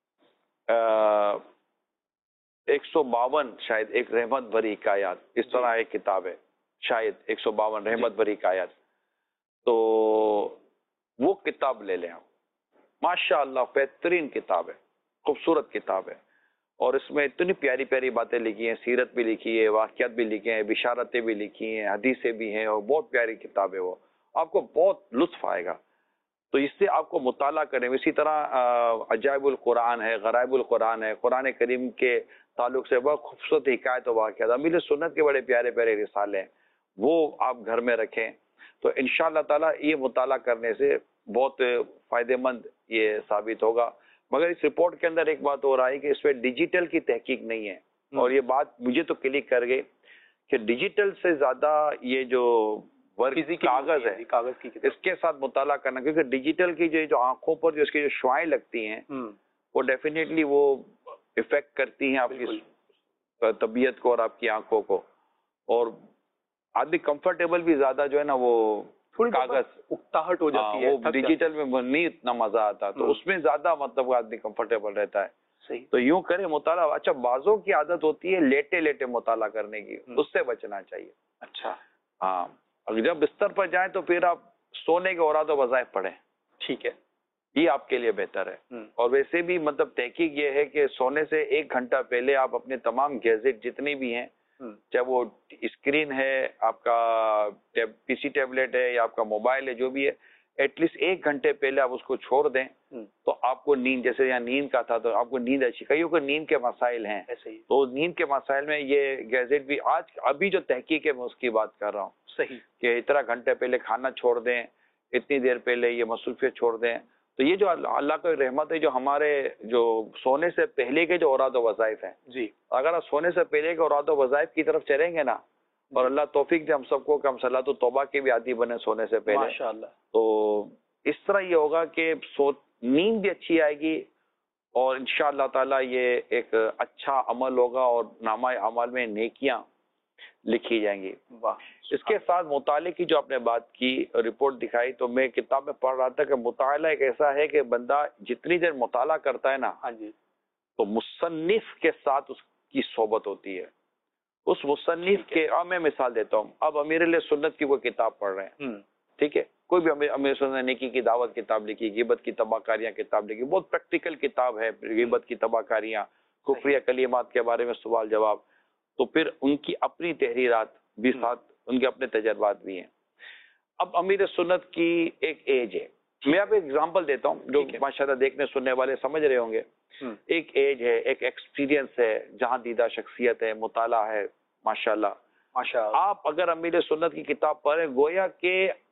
ایک سو باون شاید ایک رحمت بھری حکایات، اس طرح ایک کتاب ہے شاید ایک سو باون رحمت بھری حکایات۔ تو وہ کتاب لے لیں آپ، ماشاء اللہ بہترین کتاب ہے، خوبصورت کتاب ہے اور اس میں اتنی پیاری پیاری باتیں لکھی ہیں، سیرت بھی لکھی ہے، واقعات بھی لکھے ہیں، بشارتیں بھی لکھی ہیں، حدیثیں بھی ہیں اور بہت پیاری کتاب ہے وہ، آپ کو بہت لطف آئے گا۔ تو اس سے آپ کو مطالعہ کریں۔ اسی طرح عجائب القرآن ہے، غرائب القرآن ہے، قرآن کریم کے تعلق سے بہت خوبصورت حکایت و واقعات، امیر سنت کے بڑے پیارے پیارے رسالے ہیں، وہ آپ گھر میں رکھیں تو انشاءاللہ تعالیٰ یہ مطالعہ کرنے سے بہت فائدہ مند یہ ثابت ہوگا۔ مگر اس رپورٹ کے اندر ایک بات اور آئی کہ اس میں ڈیجیٹل کی تحقیق نہیں ہے، اور یہ بات مجھے تو کلک کر گئی کہ ڈیجیٹل سے زیادہ یہ جو کاغذ ہے، کاغذ کی اس کے ساتھ مطالعہ کرنا، کیونکہ ڈیجیٹل کی جو جو آنکھوں پر جو اس کی جو شعائیں لگتی ہیں وہ ڈیفینیٹلی وہ افیکٹ کرتی ہیں آپ کی طبیعت کو اور آپ کی آنکھوں کو، اور آدمی کمفرٹیبل بھی زیادہ جو ہے نا وہ کاغذ اکتاہٹ ہو جاتی ہے، وہ ڈیجیٹل میں نہیں اتنا مزہ آتا، تو اس میں زیادہ مطلب آدمی کمفرٹیبل رہتا ہے۔ صحیح۔ تو یوں کرے مطالعہ۔ اچھا بازوں کی عادت ہوتی ہے لیٹے لیٹے مطالعہ کرنے کی، اس سے بچنا چاہیے۔ اچھا ہاں، اگر جب بستر پر جائیں تو پھر آپ سونے کے اوراد و وظائف پڑھیں، ٹھیک ہے، یہ آپ کے لیے بہتر ہے۔ اور ویسے بھی مطلب تحقیق یہ ہے کہ سونے سے ایک گھنٹہ پہلے آپ اپنے تمام گیزٹ جتنے بھی ہیں، چاہے وہ اسکرین ہے، آپ کا پی سی ٹیبلٹ ہے یا آپ کا موبائل ہے، جو بھی ہے، ایٹ لیسٹ ایک گھنٹے پہلے آپ اس کو چھوڑ دیں تو آپ کو نیند، جیسے یہاں نیند کا تھا تو آپ کو نیند اچھی، کئیوں کو نیند کے مسائل ہیں، تو نیند کے مسائل میں یہ گیزٹ بھی آج ابھی جو تحقیق ہے میں اس کی بات کر رہا ہوں، صحیح، کہ اتنا گھنٹے پہلے کھانا چھوڑ دیں، اتنی دیر پہلے یہ مصروفیت چھوڑ دیں۔ تو یہ جو اللہ کا رحمت ہے، جو ہمارے جو سونے سے پہلے کے جو اوراد و وظائف ہیں، جی، اگر آپ سونے سے پہلے کے اوراد و وظائف کی طرف چلیں گے نا، اور اللہ توفیق دے ہم سب کو کہ ہم صلاۃ التوبہ کے بھی عادی بنے سونے سے پہلے، ماشاءاللہ، تو اس طرح یہ ہوگا کہ سو نیند بھی اچھی آئے گی اور انشاءاللہ تعالیٰ یہ ایک اچھا عمل ہوگا اور نامہ اعمال میں نیکیاں لکھی جائیں گی۔ واہ۔ اس کے ساتھ مطالعے کی جو آپ نے بات کی، رپورٹ دکھائی، تو میں کتاب میں پڑھ رہا تھا کہ مطالعہ ایک ایسا ہے کہ بندہ جتنی دیر مطالعہ کرتا ہے نا، ہاں جی، تو مصنف کے ساتھ اس کی صحبت ہوتی ہے۔ اس مصنف کے، اب میں مثال دیتا ہوں، اب امیر علیہ سنت کی کوئی کتاب پڑھ رہے ہیں، ٹھیک ہے، کوئی بھی امیر امیر سنت نے نیکی کی دعوت کتاب لکھی، غیبت کی تباہ کاریاں کتاب لکھی، بہت پریکٹیکل کتاب ہے، غیبت کی تباہ کاریاں، کفریہ کلمات کے بارے میں سوال جواب، تو پھر ان کی اپنی تحریرات بھی ساتھ، ان کے اپنے تجربات بھی ہیں۔ اب امیر سنت کی ایک ایج ہے، میں آپ ایک ایگزامپل دیتا ہوں جو ماشاءاللہ دیکھنے سننے والے سمجھ رہے ہوں گے۔ ایک ایج ہے، ایک ایکسپیرینس ہے، جہاں دیدہ شخصیت ہے، مطالعہ ہے، ماشاءاللہ ماشاءاللہ آپ اگر امیر سنت کی کتاب پڑھیں گویا کہ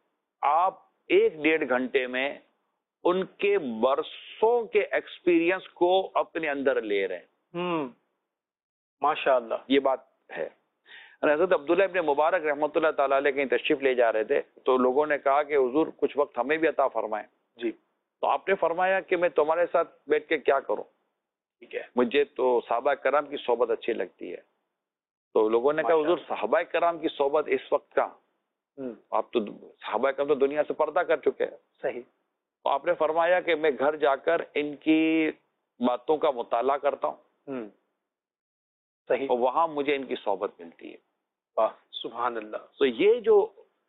آپ ایک ڈیڑھ گھنٹے میں ان کے برسوں کے ایکسپیرینس کو اپنے اندر لے رہے ہیں. ماشاءاللہ یہ بات ہے. حضرت عبداللہ ابن مبارک رحمۃ اللہ تعالیٰ علیہ کہیں تشریف لے جا رہے تھے تو لوگوں نے کہا کہ حضور کچھ وقت ہمیں بھی عطا فرمائیں. جی. تو آپ نے فرمایا کہ میں تمہارے ساتھ بیٹھ کے کیا کروں؟ ٹھیک ہے. مجھے تو صحابہ کرام کی صحبت اچھی لگتی ہے. تو لوگوں نے کہا حضور صحابہ کرام کی صحبت اس وقت کا، آپ تو صحابہ کرام تو دنیا سے پردہ کر چکے ہیں. صحیح. تو آپ نے فرمایا کہ میں گھر جا کر ان کی باتوں کا مطالعہ کرتا ہوں. صحیح. اور وہاں مجھے ان کی صحبت ملتی ہے. واہ سبحان اللہ. تو یہ جو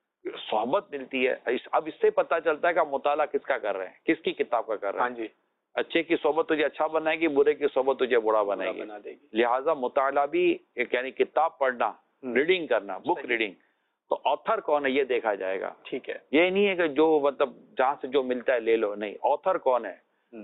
صحبت ملتی ہے اب اس سے پتہ چلتا ہے کہ آپ مطالعہ کس کا کر رہے ہیں، کس کی کتاب کا کر رہے ہیں. ہاں جی. اچھے کی صحبت تجھے اچھا بنائے گی، برے کی صحبت تجھے برا بنائے گی. لہٰذا مطالعہ بھی یعنی کتاب پڑھنا، ریڈنگ کرنا، بک ریڈنگ. تو آتھر کون ہے یہ دیکھا جائے گا. ٹھیک ہے. یہ نہیں ہے کہ جو مطلب جہاں سے جو ملتا ہے لے لو، نہیں، آتھر کون ہے،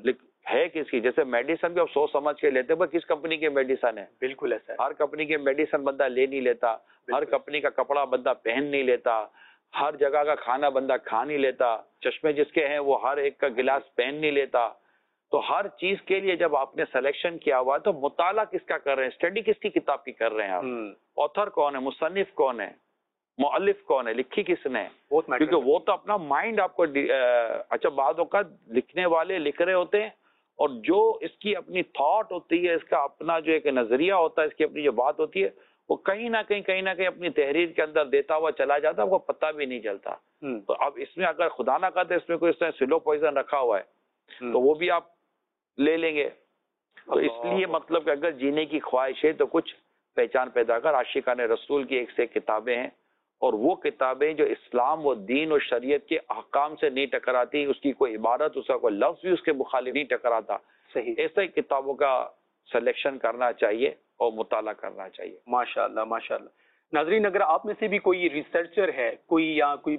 ہے کس کی. جیسے میڈیسن بھی آپ سوچ سمجھ کے لیتے ہیں، کس کمپنی کی میڈیسن ہے. بالکل ایسا. ہر کمپنی کی میڈیسن بندہ لے نہیں لیتا، ہر کمپنی کا کپڑا بندہ پہن نہیں لیتا، ہر جگہ کا کھانا بندہ کھا نہیں لیتا، چشمے جس کے ہیں وہ ہر ایک کا گلاس پہن نہیں لیتا. تو ہر چیز کے لیے جب آپ نے سلیکشن کیا ہوا تو مطالعہ کس کا کر رہے ہیں، اسٹڈی کس کی کتاب کی کر رہے ہیں آپ. آتھر کون ہے، مصنف کون ہے، مؤلف کون ہے، لکھی کس نے. کیونکہ وہ تو اپنا مائنڈ آپ کو اچھا بعض اوقات لکھنے والے لکھ رہے ہوتے ہیں اور جو اس کی اپنی تھاٹ ہوتی ہے، اس کا اپنا جو ایک نظریہ ہوتا ہے، اس کی اپنی جو بات ہوتی ہے، وہ کہیں نہ کہیں کہیں نہ کہیں اپنی تحریر کے اندر دیتا ہوا چلا جاتا ہے، وہ پتہ بھی نہیں چلتا. تو اب اس میں اگر خدا نہ کرے اس میں کوئی اس نے سلو پوائزن رکھا ہوا ہے تو وہ بھی آپ لے لیں گے. تو اس لیے مطلب کہ اگر جینے کی خواہش ہے تو کچھ پہچان پیدا کر. عاشقان رسول کی ایک سے کتابیں ہیں اور وہ کتابیں جو اسلام و دین و شریعت کے احکام سے نہیں ٹکراتی، اس کی کوئی عبارت، اس کا کوئی لفظ بھی اس کے مخالف نہیں ٹکراتا. صحیح. ایسے کتابوں کا سلیکشن کرنا چاہیے اور مطالعہ کرنا چاہیے. ماشاءاللہ ماشاءاللہ. ناظرین اگر آپ میں سے بھی کوئی ریسرچر ہے، کوئی یا کوئی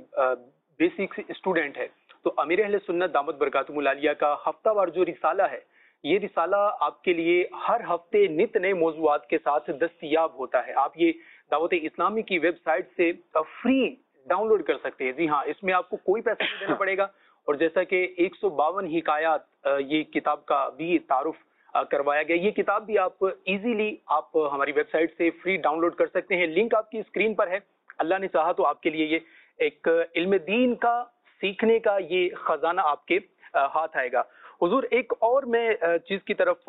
بیسک اسٹوڈنٹ ہے تو امیر اہل سنت دامت برکاتہم العالیہ کا ہفتہ وار جو رسالہ ہے، یہ رسالہ آپ کے لیے ہر ہفتے نت نئے موضوعات کے ساتھ دستیاب ہوتا ہے. آپ یہ دعوت اسلامی کی ویب سائٹ سے فری ڈاؤن لوڈ کر سکتے ہیں. جی ہاں، اس میں آپ کو کوئی پیسہ نہیں دینا پڑے گا. اور جیسا کہ ایک سو باون حکایات یہ کتاب کا بھی تعارف کروایا گیا، یہ کتاب بھی آپ ایزیلی آپ ہماری ویب سائٹ سے فری ڈاؤن لوڈ کر سکتے ہیں. لنک آپ کی اسکرین پر ہے. اللہ نے چاہا تو آپ کے لیے یہ ایک علم دین کا سیکھنے کا یہ خزانہ آپ کے ہاتھ آئے گا. حضور ایک اور میں چیز کی طرف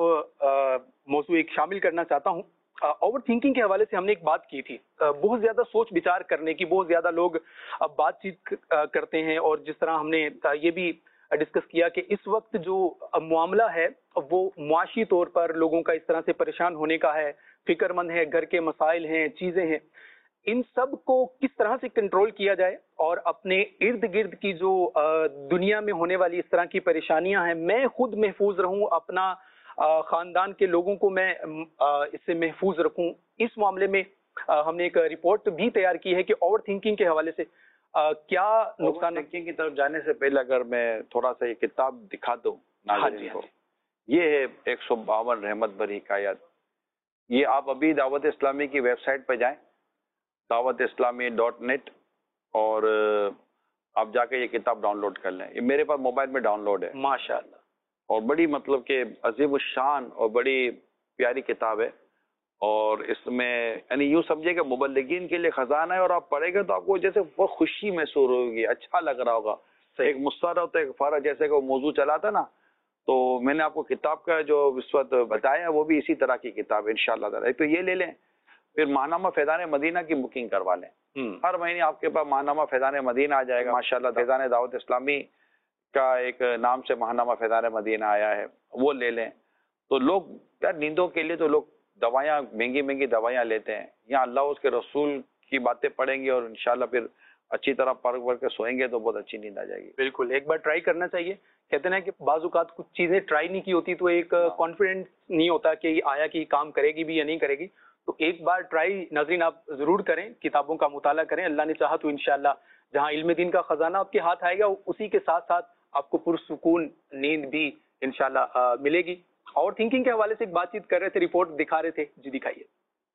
موضوع ایک شامل کرنا چاہتا ہوں. اوور تھنکنگ کے حوالے سے ہم نے ایک بات کی تھی، بہت زیادہ سوچ بچار کرنے کی، بہت زیادہ لوگ اب بات چیت کرتے ہیں. اور جس طرح ہم نے یہ بھی ڈسکس کیا کہ اس وقت جو معاملہ ہے وہ معاشی طور پر لوگوں کا اس طرح سے پریشان ہونے کا ہے، فکر مند ہے، گھر کے مسائل ہیں، چیزیں ہیں، ان سب کو کس طرح سے کنٹرول کیا جائے اور اپنے ارد گرد کی جو دنیا میں ہونے والی اس طرح کی پریشانیاں ہیں میں خود محفوظ رہوں، اپنا خاندان کے لوگوں کو میں اس سے محفوظ رکھوں. اس معاملے میں ہم نے ایک رپورٹ بھی تیار کی ہے کہ اوور تھنکنگ کے حوالے سے کیا نقصان. تھنکنگ کی طرف جانے سے پہلے اگر میں تھوڑا سا یہ کتاب دکھا دوں ناظرین کو، یہ ہے ایک سو باون رحمت بھری حکایات. یہ آپ ابھی دعوت اسلامی کی ویب سائٹ پہ جائیں، دعوت اسلامی ڈاٹ نیٹ، اور آپ جا کے یہ کتاب ڈاؤن لوڈ کر لیں. یہ میرے پاس موبائل میں ڈاؤن لوڈ ہے ماشاءاللہ. اور بڑی مطلب کہ عظیم الشان اور بڑی پیاری کتاب ہے. اور اس میں یعنی یوں سمجھے کہ مبلغین کے لیے خزانہ ہے، اور آپ پڑھیں گے تو آپ کو جیسے بہت خوشی محسوس ہوگی، اچھا لگ رہا ہوگا. ایک مسرت ہوتا ہے، ایک فارغ، جیسے کہ وہ موضوع چلا تھا نا، تو میں نے آپ کو کتاب کا جو اس وقت بتایا وہ بھی اسی طرح کی کتاب ہے انشاءاللہ تعالی. تو یہ لے لیں، پھر ماہنامہ فیضان مدینہ کی بکنگ کروا لیں. ہر مہینے آپ کے پاس ماہنامہ فیضان مدینہ آ جائے گا ماشاءاللہ. فیضان دعوت اسلامی کا ایک نام سے ماہنامہ فیضان مدینہ آیا ہے، وہ لے لیں. تو لوگ یار نیندوں کے لیے تو لوگ دوائیاں مہنگی مہنگی دوائیاں لیتے ہیں، یہاں اللہ اس کے رسول کی باتیں پڑھیں گے اور انشاءاللہ پھر اچھی طرح پڑھ پڑھ کے سوئیں گے تو بہت اچھی نیند آ جائے گی. بالکل، ایک بار ٹرائی کرنا چاہیے. کہتے ہیں کہ بعض اوقات کچھ چیزیں ٹرائی نہیں کی ہوتی تو ایک کانفیڈنس نہیں ہوتا کہ یہ آیا کہ کام کرے گی بھی یا نہیں کرے گی. تو ایک بار ٹرائی ناظرین آپ ضرور کریں، کتابوں کا مطالعہ کریں. اللہ نے چاہا تو انشاءاللہ جہاں علم دین کا خزانہ آپ کے ہاتھ آئے گا، اسی کے ساتھ ساتھ آپ کو پرسکون نیند بھی انشاءاللہ ملے گی. اوور تھنکنگ کے حوالے سے ایک بات چیت کر رہے تھے, رپورٹ دکھا رہے تھے, جی دکھائیے.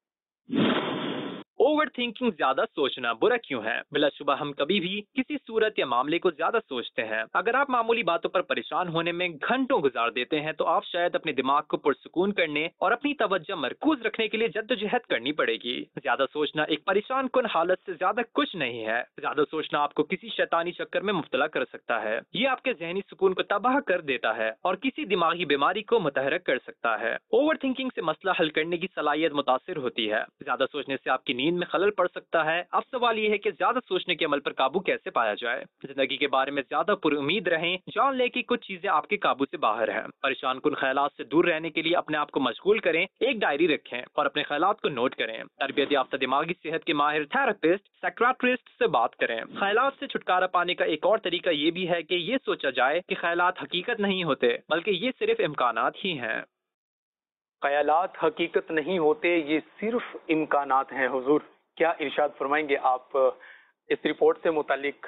اوور تھنکنگ زیادہ سوچنا برا کیوں ہے؟ بلا شبہ ہم کبھی بھی کسی صورت یا معاملے کو زیادہ سوچتے ہیں. اگر آپ معمولی باتوں پر پریشان ہونے میں گھنٹوں گزار دیتے ہیں تو آپ شاید اپنے دماغ کو پرسکون کرنے اور اپنی توجہ مرکوز رکھنے کے لیے جدوجہد کرنی پڑے گی. زیادہ سوچنا ایک پریشان کن حالت سے زیادہ کچھ نہیں ہے. زیادہ سوچنا آپ کو کسی شیطانی چکر میں مبتلا کر سکتا ہے. یہ آپ کے ذہنی سکون کو تباہ کر دیتا ہے اور کسی دماغی بیماری کو متحرک کر سکتا ہے. اوور تھنکنگ سے مسئلہ حل کرنے کی صلاحیت متاثر ہوتی ہے. زیادہ سوچنے سے آپ کی نیند میں خلل پڑ سکتا ہے. اب سوال یہ ہے کہ زیادہ سوچنے کے عمل پر قابو کیسے پایا جائے؟ زندگی کے بارے میں زیادہ پر امید رہیں. جان لیں کہ کچھ چیزیں آپ کے قابو سے باہر ہیں. پریشان کن خیالات سے دور رہنے کے لیے اپنے آپ کو مشغول کریں. ایک ڈائری رکھیں اور اپنے خیالات کو نوٹ کریں. تربیت یافتہ دماغی صحت کے ماہر تھراپسٹ سائیکیاٹرسٹ سے بات کریں. خیالات سے چھٹکارا پانے کا ایک اور طریقہ یہ بھی ہے کہ یہ سوچا جائے کہ خیالات حقیقت نہیں ہوتے بلکہ یہ صرف امکانات ہی ہیں. خیالات حقیقت نہیں ہوتے, یہ صرف امکانات ہیں. حضور کیا ارشاد فرمائیں گے آپ اس رپورٹ سے متعلق؟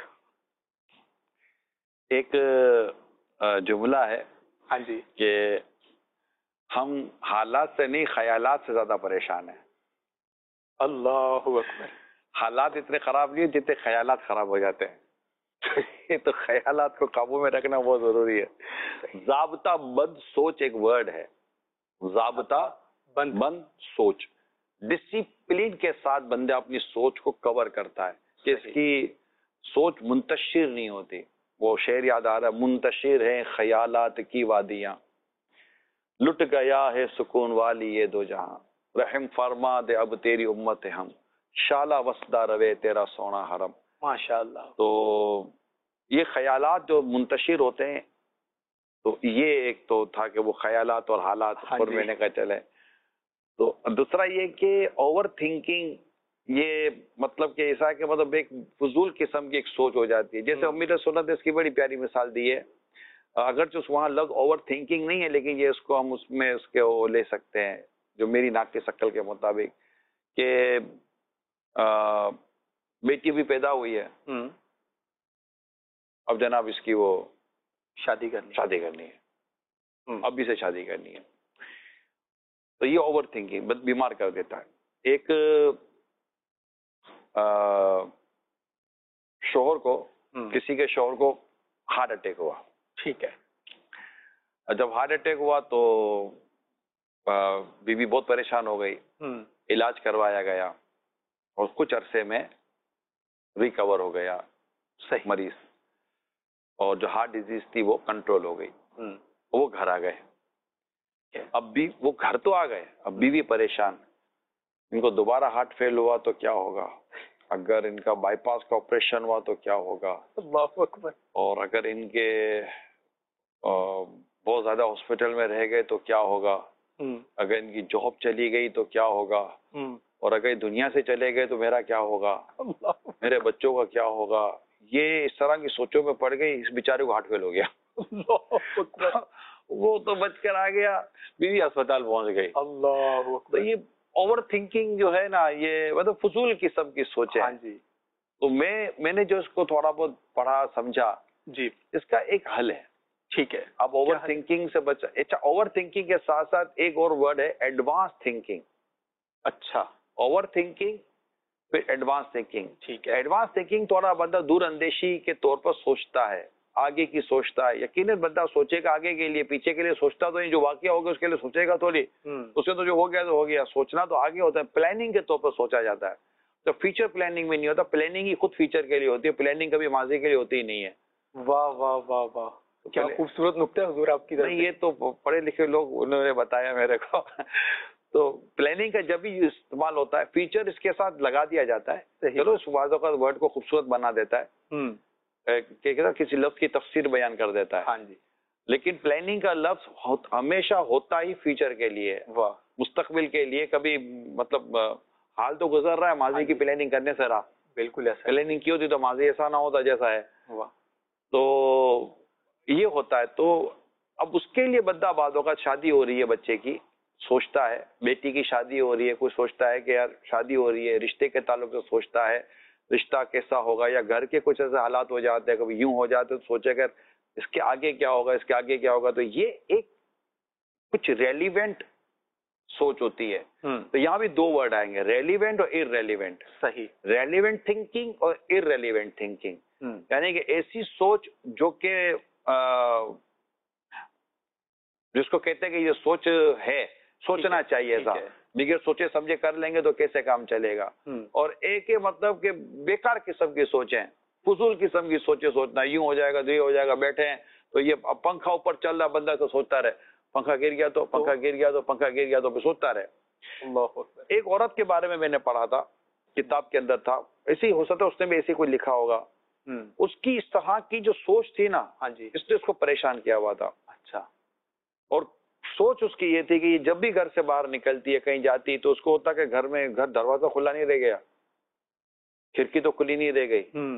ایک جملہ ہے ہاں جی, کہ ہم حالات سے نہیں خیالات سے زیادہ پریشان ہیں. اللہ اکبر. حالات اتنے خراب نہیں جتنے خیالات خراب ہو جاتے ہیں. تو خیالات کو قابو میں رکھنا بہت ضروری ہے. ضابطہ بند سوچ ایک ورڈ ہے. ضابطہ بند بند سوچ, ڈسپلین کے ساتھ بندہ اپنی سوچ کو کور کرتا ہے کہ اس کی سوچ منتشر نہیں ہوتی. وہ شعر یاد آ رہا ہے, منتشر ہیں خیالات کی وادیاں, لٹ گیا ہے سکون والی یہ دو جہاں, رحم فرما دے اب تیری امت ہم, شالا وسدہ روے تیرا سونا حرم. ماشاء اللہ. تو یہ خیالات جو منتشر ہوتے ہیں, تو یہ ایک تو تھا کہ وہ خیالات اور حالات پر میں نے کہا چلے. تو دوسرا یہ کہ اوور تھنکنگ یہ مطلب کہ ایسا ہے کہ مطلب ایک فضول قسم کی ایک سوچ ہو جاتی ہے. جیسے امیر سنت نے اس کی بڑی پیاری مثال دی ہے, اگرچہ وہاں لفظ اوور تھنکنگ نہیں ہے لیکن یہ اس کو ہم اس میں اس کے وہ لے سکتے ہیں جو میری ناک کی شکل کے مطابق, کہ بیٹی بھی پیدا ہوئی ہے, اب جناب اس کی وہ شادی کرنی شادی کرنی ہے, ابھی سے شادی کرنی ہے. تو یہ اوور تھنکنگ بس بیمار کر دیتا ہے. ایک شوہر کو کسی کے شوہر کو ہارٹ اٹیک ہوا. ٹھیک ہے. جب ہارٹ اٹیک ہوا تو بیوی بہت پریشان ہو گئی. علاج کروایا گیا اور کچھ عرصے میں ریکور ہو گیا صحیح مریض, اور جو ہارٹ ڈیزیز تھی وہ کنٹرول ہو گئی. وہ گھر آ گئے. اب بھی وہ گھر تو آ گئے, اب بیوی پریشان. ان کو دوبارہ ہارٹ فیل ہوا تو کیا ہوگا, اگر ان کا بائی پاس کا آپریشن ہوا تو کیا ہوگا, اللہ اکبر, اور اگر ان کے بہت زیادہ ہاسپٹل میں رہ گئے تو کیا ہوگا, اگر ان کی جاب چلی گئی تو کیا ہوگا, اور اگر دنیا سے چلے گئے تو میرا کیا ہوگا, میرے بچوں کا کیا ہوگا. یہ اس طرح کی سوچوں میں پڑ گئی, اس بیچارے کو ہارٹ فیل ہو گیا. وہ تو بچ کر آ گیا, بیوی اسپتال پہنچ گئی. اللہ تو یہ اوور تھنکنگ جو ہے نا, یہ مطلب فضول قسم کی سوچ ہے. جی. تو میں میں نے جو اس کو تھوڑا بہت پڑھا سمجھا, جی, اس کا ایک حل ہے. ٹھیک ہے. اب اوور تھنکنگ سے بچا. اچھا, اوور تھنکنگ کے ساتھ ساتھ ایک اور ورڈ ہے ایڈوانس تھنکنگ. اچھا, اوور تھنکنگ پھر ایڈوانس تھنکنگ. ٹھیک ہے. ایڈوانس تھنکنگ تھوڑا بندہ دور اندیشی کے طور پر سوچتا ہے, آگے کی سوچتا ہے. یقیناً بندہ سوچے گا آگے کے لیے, پیچھے کے لیے سوچتا تو نہیں. جو واقعہ ہوگا اس کے لیے سوچے گا تھوڑی, اس سے تو جو ہو گیا تو ہو گیا. سوچنا تو آگے ہوتا ہے, پلاننگ کے طور پر سوچا جاتا ہے. تو فیچر پلاننگ میں نہیں ہوتا, پلاننگ ہی خود فیچر کے لیے ہوتی ہے. پلاننگ کبھی ماضی کے لیے ہوتی ہی نہیں ہے. واہ واہ واہ واہ, کیا خوبصورت نقطہ ہے حضور آپ کی طرف. نہیں, یہ تو پڑھے لکھے لوگ انہوں نے بتایا میرے کو. تو پلاننگ کا جب بھی استعمال ہوتا ہے, فیچر اس کے ساتھ لگا دیا جاتا ہے. چلو اس بعض اوقات ورڈ کو خوبصورت بنا دیتا ہے, کسی لفظ کی تفسیر بیان کر دیتا ہے. ہاں جی. لیکن پلاننگ کا لفظ ہمیشہ ہوتا ہی فیوچر کے لیے, مستقبل کے لیے. کبھی مطلب حال تو گزر رہا ہے, ماضی کی پلاننگ کرنے سے رہا. بالکل ایسا. پلاننگ کی ہوتی تو ماضی ایسا نہ ہوتا جیسا ہے. تو یہ ہوتا ہے. تو اب اس کے لیے بندہ بعض اوقات شادی ہو رہی ہے بچے کی, سوچتا ہے بیٹی کی شادی ہو رہی ہے, کوئی سوچتا ہے کہ یار شادی ہو رہی ہے, رشتے کے تعلق سے سوچتا ہے رشتہ کیسا ہوگا, یا گھر کے کچھ ایسے حالات ہو جاتے ہیں, کبھی یوں ہو جاتے تو سوچے کہ اس کے آگے کیا ہوگا, اس کے آگے کیا ہوگا. تو یہ ایک کچھ ریلیونٹ سوچ ہوتی ہے. ہم، تو یہاں بھی دو ورڈ آئیں گے, ریلیونٹ اور ارریلیونٹ. صحیح. ریلیونٹ تھنکنگ اور ارریلیونٹ تھنکنگ, ہم، یعنی کہ ایسی سوچ جو کہ آ، جس کو کہتے ہیں کہ یہ سوچ ہے, سوچنا چاہیے ٹھیک ایسا, ہے. بغیر سوچے سمجھے کر لیں گے تو کیسے کام چلے گا. ہم، اور ایک ہے مطلب کہ بیکار قسم کی سوچیں, فضول قسم کی سوچیں سوچنا, یوں ہو جائے گا تو یہ ہو جائے گا, بیٹھے ہیں تو یہ اب پنکھا اوپر چل رہا بندہ تو سوچتا رہے, پنکھا گر گیا تو پنکھا گر گیا تو پنکھا گر گیا تو پھر سوچتا رہے. اللہ اکبر. ایک عورت کے بارے میں میں نے پڑھا تھا, کتاب کے اندر تھا, ایسے ہی ہو سکتا ہے اس نے بھی ایسے کوئی لکھا ہوگا. ہم، اس کی اس طرح کی جو سوچ تھی نا, ہاں جی. اس نے اس کو پریشان کیا ہوا تھا. اچھا. اور سوچ اس کی یہ تھی کہ یہ جب بھی گھر سے باہر نکلتی ہے کہیں جاتی تو اس کو ہوتا کہ گھر میں گھر دروازہ کھلا نہیں رہ گیا, کھڑکی تو کھلی نہیں رہ گئی, ہم،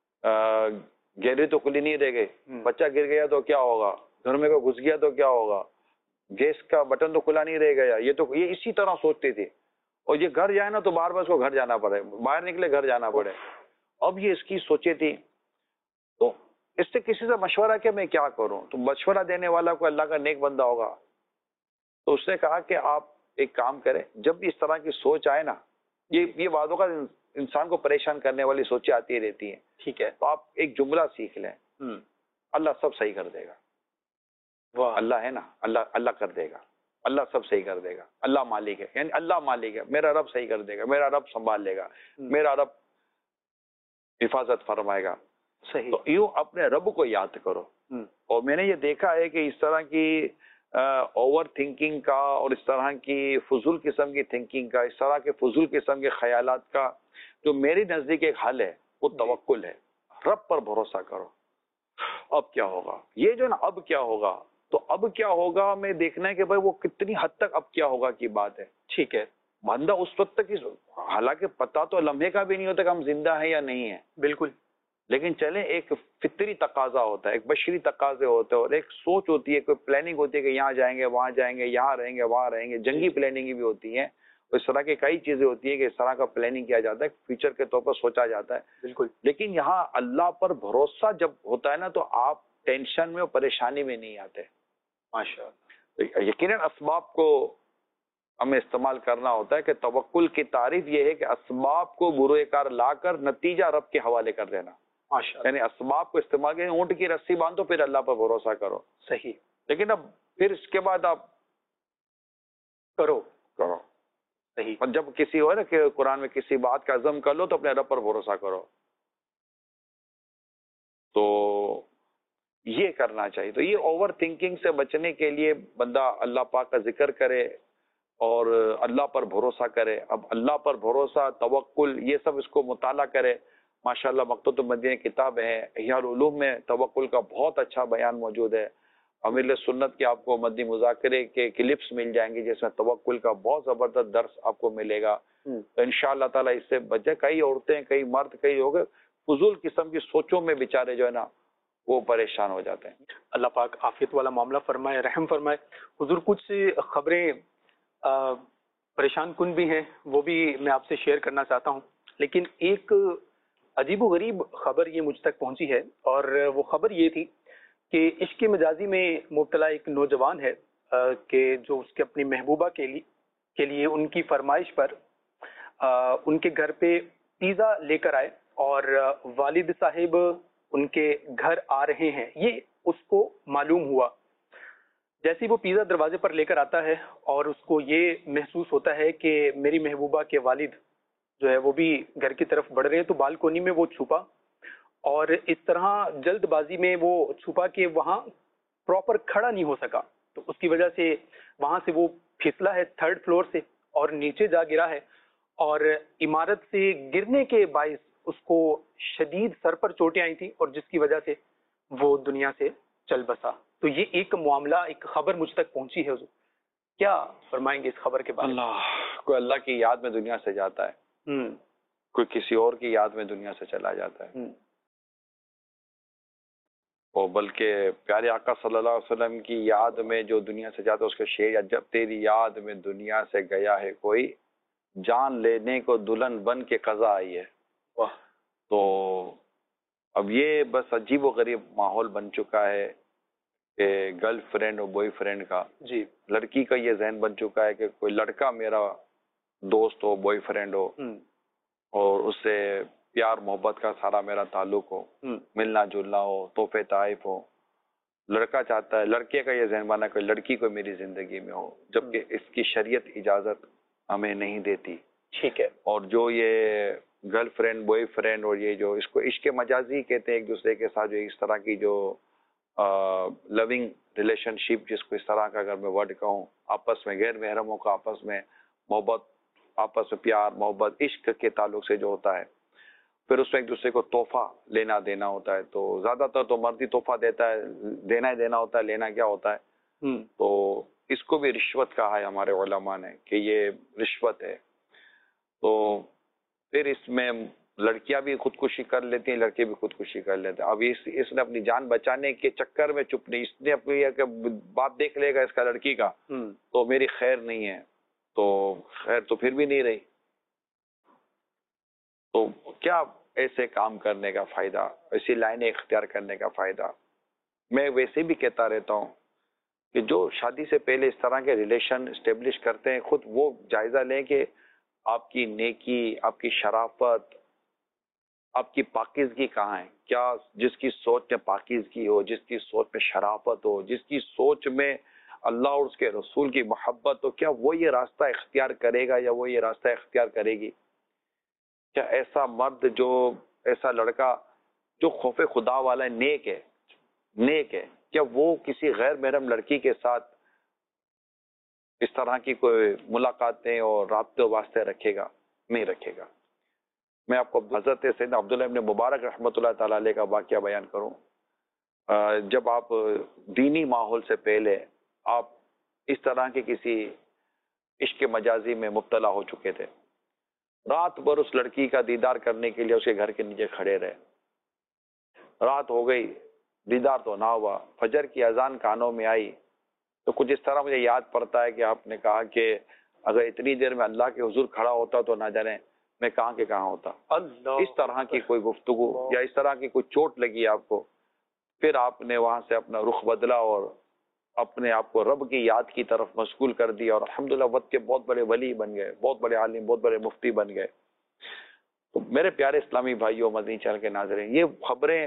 گیلری تو کھلی نہیں رہ گئی, ہم، بچہ گر گیا تو کیا ہوگا, گھر میں کوئی گھس گیا تو کیا ہوگا, گیس کا بٹن تو کھلا نہیں رہ گیا. یہ تو یہ اسی طرح سوچتی تھی. اور یہ گھر جائے نا تو بار بار اس کو گھر جانا پڑے, باہر نکلے گھر جانا پڑے. اب یہ اس کی سوچے تھی. تو اس سے کسی سے مشورہ کیا میں کیا کروں, تو مشورہ دینے والا کوئی اللہ کا نیک بندہ ہوگا. تو اس نے کہا کہ آپ ایک کام کریں, جب بھی اس طرح کی سوچ آئے نا, یہ یہ بعض اوقات انسان کو پریشان کرنے والی سوچیں آتی رہتی ہیں, ٹھیک ہے. تو آپ ایک جملہ سیکھ لیں, ہم، اللہ سب صحیح کر دے گا. واہ. اللہ ہے نا, اللہ اللہ کر دے گا, اللہ سب صحیح کر دے گا, اللہ مالک ہے, یعنی اللہ مالک ہے, میرا رب صحیح کر دے گا, میرا رب سنبھال لے گا, ہم، میرا رب حفاظت فرمائے گا. صحیح. تو یوں اپنے رب کو یاد کرو. ہم، اور میں نے یہ دیکھا ہے کہ اس طرح کی اوور تھنکنگ کا اور اس طرح کی فضول قسم کی تھنکنگ کا, اس طرح کے فضول قسم کے خیالات کا جو میری نزدیک ایک حل ہے وہ توکل ہے. رب پر بھروسہ کرو. اب کیا ہوگا, یہ جو نا اب کیا ہوگا, تو اب کیا ہوگا میں دیکھنا ہے کہ بھائی وہ کتنی حد تک اب کیا ہوگا کی بات ہے. ٹھیک ہے. بندہ اس وقت تک, حالانکہ پتہ تو لمحے کا بھی نہیں ہوتا کہ ہم زندہ ہیں یا نہیں ہیں, بالکل. لیکن چلیں ایک فطری تقاضا ہوتا ہے, ایک بشری تقاضے ہوتے ہیں, اور ایک سوچ ہوتی ہے, کوئی پلاننگ ہوتی ہے کہ یہاں جائیں گے وہاں جائیں گے, یہاں رہیں گے وہاں رہیں گے, جنگی پلاننگ بھی ہوتی ہیں. اس طرح کی کئی چیزیں ہوتی ہیں کہ اس طرح کا پلاننگ کیا جاتا ہے, فیوچر کے طور پر سوچا جاتا ہے. بالکل. لیکن یہاں اللہ پر بھروسہ جب ہوتا ہے نا تو آپ ٹینشن میں اور پریشانی میں نہیں آتے. ماشاء اللہ. یقیناً اسباب کو ہمیں استعمال کرنا ہوتا ہے, کہ توکل کی تعریف یہ ہے کہ اسباب کو بروئے کار لا کر نتیجہ رب کے حوالے کر دینا. ماشاء اللہ. یعنی اسباب کو استعمال کریں, اونٹ کی رسی باندھو پھر اللہ پر بھروسہ کرو. صحیح. لیکن اب پھر اس کے بعد آپ کرو کرو. صحیح. اور جب کسی ہو نا کہ قرآن میں کسی بات کا عزم کر لو تو اپنے رب پر بھروسہ کرو, تو یہ کرنا چاہیے. تو یہ اوور تھنکنگ سے بچنے کے لیے بندہ اللہ پاک کا ذکر کرے اور اللہ پر بھروسہ کرے. اب اللہ پر بھروسہ, توکل, یہ سب اس کو مطالعہ کرے. ماشاءاللہ مکتبۃ المدینہ کتاب ہے, احیاء العلوم میں توکل کا بہت اچھا بیان موجود ہے. امیر سنت کے آپ کو مدنی مذاکرے کے کلپس مل جائیں گے جس میں توکل کا بہت زبردست درس آپ کو ملے گا. تو انشاءاللہ تعالیٰ اس سے بچے. کئی عورتیں, کئی مرد, کئی لوگ فضول قسم کی سوچوں میں بیچارے جو ہے نا وہ پریشان ہو جاتے ہیں. اللہ پاک عافیت والا معاملہ فرمائے, رحم فرمائے. حضور کچھ خبریں پریشان کن بھی ہیں, وہ بھی میں آپ سے شیئر کرنا چاہتا ہوں. لیکن ایک عجیب و غریب خبر یہ مجھ تک پہنچی ہے, اور وہ خبر یہ تھی کہ عشق مجازی میں مبتلا ایک نوجوان ہے کہ جو اس کے اپنی محبوبہ کے لیے کے لیے ان کی فرمائش پر ان کے گھر پہ پیزا لے کر آئے, اور والد صاحب ان کے گھر آ رہے ہیں, یہ اس کو معلوم ہوا. جیسے وہ پیزا دروازے پر لے کر آتا ہے اور اس کو یہ محسوس ہوتا ہے کہ میری محبوبہ کے والد جو ہے وہ بھی گھر کی طرف بڑھ رہے ہیں, تو بالکونی میں وہ چھپا, اور اس طرح جلد بازی میں وہ چھپا کہ وہاں پراپر کھڑا نہیں ہو سکا. تو اس کی وجہ سے وہاں سے وہ پھسلا ہے تھرڈ فلور سے اور نیچے جا گرا ہے, اور عمارت سے گرنے کے باعث اس کو شدید سر پر چوٹیں آئی تھیں, اور جس کی وجہ سے وہ دنیا سے چل بسا. تو یہ ایک معاملہ, ایک خبر مجھ تک پہنچی ہے. حضور کیا فرمائیں گے اس خبر کے بارے میں؟ اللہ, کوئی اللہ کی یاد میں دنیا سے جاتا ہے, ہوں, کوئی کسی اور کی یاد میں دنیا سے چلا جاتا ہے. ہوں, اور بلکہ پیارے آقا صلی اللہ علیہ وسلم کی یاد میں جو دنیا سے جاتا ہے اس کا شعر, جب تیری یاد میں دنیا سے گیا ہے کوئی, جان لینے کو دلہن بن کے قضا آئی ہے. تو اب یہ بس عجیب و غریب ماحول بن چکا ہے کہ گرل فرینڈ اور بوائے فرینڈ کا. جی. لڑکی کا یہ ذہن بن چکا ہے کہ کوئی لڑکا میرا دوست ہو، بوائے فرینڈ ہو، اور اس سے پیار محبت کا سارا میرا تعلق ہو، ملنا جلنا ہو، تحفے تحائف ہو. لڑکا چاہتا ہے، لڑکے کا یہ ذہن بنا کہ لڑکی کو میری زندگی میں ہو، جبکہ اس کی شریعت اجازت ہمیں نہیں دیتی. ٹھیک ہے. اور جو یہ گرل فرینڈ بوائے فرینڈ اور یہ جو اس کو عشق مجازی کہتے ہیں ایک دوسرے کے ساتھ، جو اس طرح کی جو لونگ ریلیشن شپ، جس کو اس طرح کا اگر میں ورڈ کہوں، آپس میں غیر محرموں کا آپس میں محبت، آپس میں پیار محبت عشق کے تعلق سے جو ہوتا ہے، پھر اس میں ایک دوسرے کو تحفہ لینا دینا ہوتا ہے. تو زیادہ تر تو مرد ہی تحفہ دیتا ہے، دینا ہی دینا ہوتا ہے، لینا کیا ہوتا ہے. تو اس کو بھی رشوت کہا ہے ہمارے علماء نے کہ یہ رشوت ہے. تو پھر اس میں لڑکیاں بھی خودکشی کر لیتی ہیں، لڑکے بھی خودکشی کر لیتے ہیں. اب اس اس نے اپنی جان بچانے کے چکر میں چپ نہیں، اس نے اپنی کہ باپ دیکھ لے گا اس کا لڑکی کا تو میری خیر نہیں ہے، تو خیر تو پھر بھی نہیں رہی. تو کیا ایسے کام کرنے کا فائدہ، ایسی لائنیں اختیار کرنے کا فائدہ. میں ویسے بھی کہتا رہتا ہوں کہ جو شادی سے پہلے اس طرح کے ریلیشن اسٹیبلش کرتے ہیں، خود وہ جائزہ لیں کہ آپ کی نیکی، آپ کی شرافت، آپ کی پاکیزگی کہاں ہے. کیا جس کی سوچ میں پاکیزگی ہو، جس کی سوچ میں شرافت ہو، جس کی سوچ میں اللہ اور اس کے رسول کی محبت ہو، کیا وہ یہ راستہ اختیار کرے گا یا وہ یہ راستہ اختیار کرے گی؟ کیا ایسا مرد، جو ایسا لڑکا جو خوف خدا والا ہے، نیک ہے نیک ہے کیا وہ کسی غیر محرم لڑکی کے ساتھ اس طرح کی کوئی ملاقاتیں اور رابطے واسطے رکھے گا؟ نہیں رکھے گا. میں آپ کو حضرت سیدنا عبداللہ ابن مبارک رحمۃ اللہ تعالی علیہ کا واقعہ بیان کروں. جب آپ دینی ماحول سے پہلے آپ اس طرح کے کسی عشق مجازی میں مبتلا ہو چکے تھے، رات بھر اس لڑکی کا دیدار کرنے کے لیے اس کے گھر کے نیچے کھڑے رہے، رات ہو گئی، دیدار تو نہ ہوا، فجر کی اذان کانوں میں آئی تو کچھ اس طرح مجھے یاد پڑتا ہے کہ آپ نے کہا کہ اگر اتنی دیر میں اللہ کے حضور کھڑا ہوتا تو نہ جانے میں کہاں کے کہاں ہوتا. اس طرح کی کوئی گفتگو یا اس طرح کی کوئی چوٹ لگی آپ کو، پھر آپ نے وہاں سے اپنا رخ بدلا اور اپنے آپ کو رب کی یاد کی طرف مشغول کر دیا، اور الحمدللہ وقت کے بہت بڑے ولی بن گئے، بہت بڑے عالم، بہت بڑے مفتی بن گئے. تو میرے پیارے اسلامی بھائیوں، مدنی چینل کے ناظرین، یہ خبریں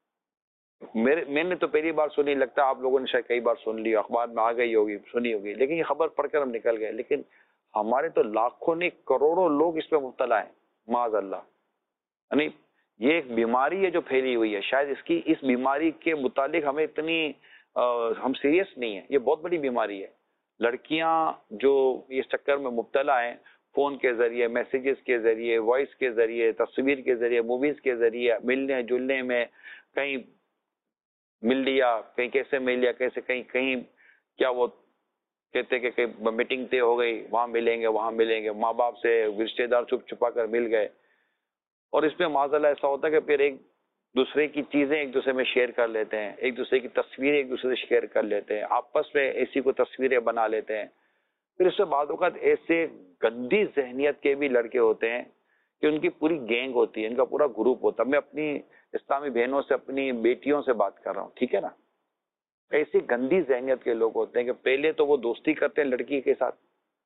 میرے میں نے تو پہلی بار سنی، لگتا ہے آپ لوگوں نے شاید کئی بار سن لی، اخبار میں آ گئی ہوگی، سنی ہوگی، لیکن یہ خبر پڑھ کر ہم نکل گئے. لیکن ہمارے تو لاکھوں نہیں کروڑوں لوگ اس پہ مبتلا ہیں، معاذ اللہ. یعنی یہ ایک بیماری ہے جو پھیلی ہوئی ہے. شاید اس کی اس بیماری کے متعلق ہمیں اتنی ہم سیریس نہیں ہیں. یہ بہت بڑی بیماری ہے. لڑکیاں جو اس چکر میں مبتلا ہیں، فون کے ذریعے، میسیجز کے ذریعے، وائس کے ذریعے، تصویر کے ذریعے، موویز کے ذریعے ملنے جلنے میں، کہیں مل لیا، کہیں کیسے مل لیا، کیسے کہیں کہیں کیا وہ کہتے کہ کہیں میٹنگ طے ہو گئی، وہاں ملیں گے وہاں ملیں گے، ماں باپ سے رشتے دار چھپ چھپا کر مل گئے. اور اس میں معاذ اللہ ایسا ہوتا ہے کہ پھر ایک دوسرے کی چیزیں ایک دوسرے میں شیئر کر لیتے ہیں، ایک دوسرے کی تصویریں ایک دوسرے سے شیئر کر لیتے ہیں، آپس میں ایسی کوئی تصویریں بنا لیتے ہیں. پھر اس سے بعض اوقات ایسے گندی ذہنیت کے بھی لڑکے ہوتے ہیں کہ ان کی پوری گینگ ہوتی ہے، ان کا پورا گروپ ہوتا ہے. میں اپنی اسلامی بہنوں سے، اپنی بیٹیوں سے بات کر رہا ہوں، ٹھیک ہے نا. ایسی گندی ذہنیت کے لوگ ہوتے ہیں کہ پہلے تو وہ دوستی کرتے ہیں لڑکی کے ساتھ،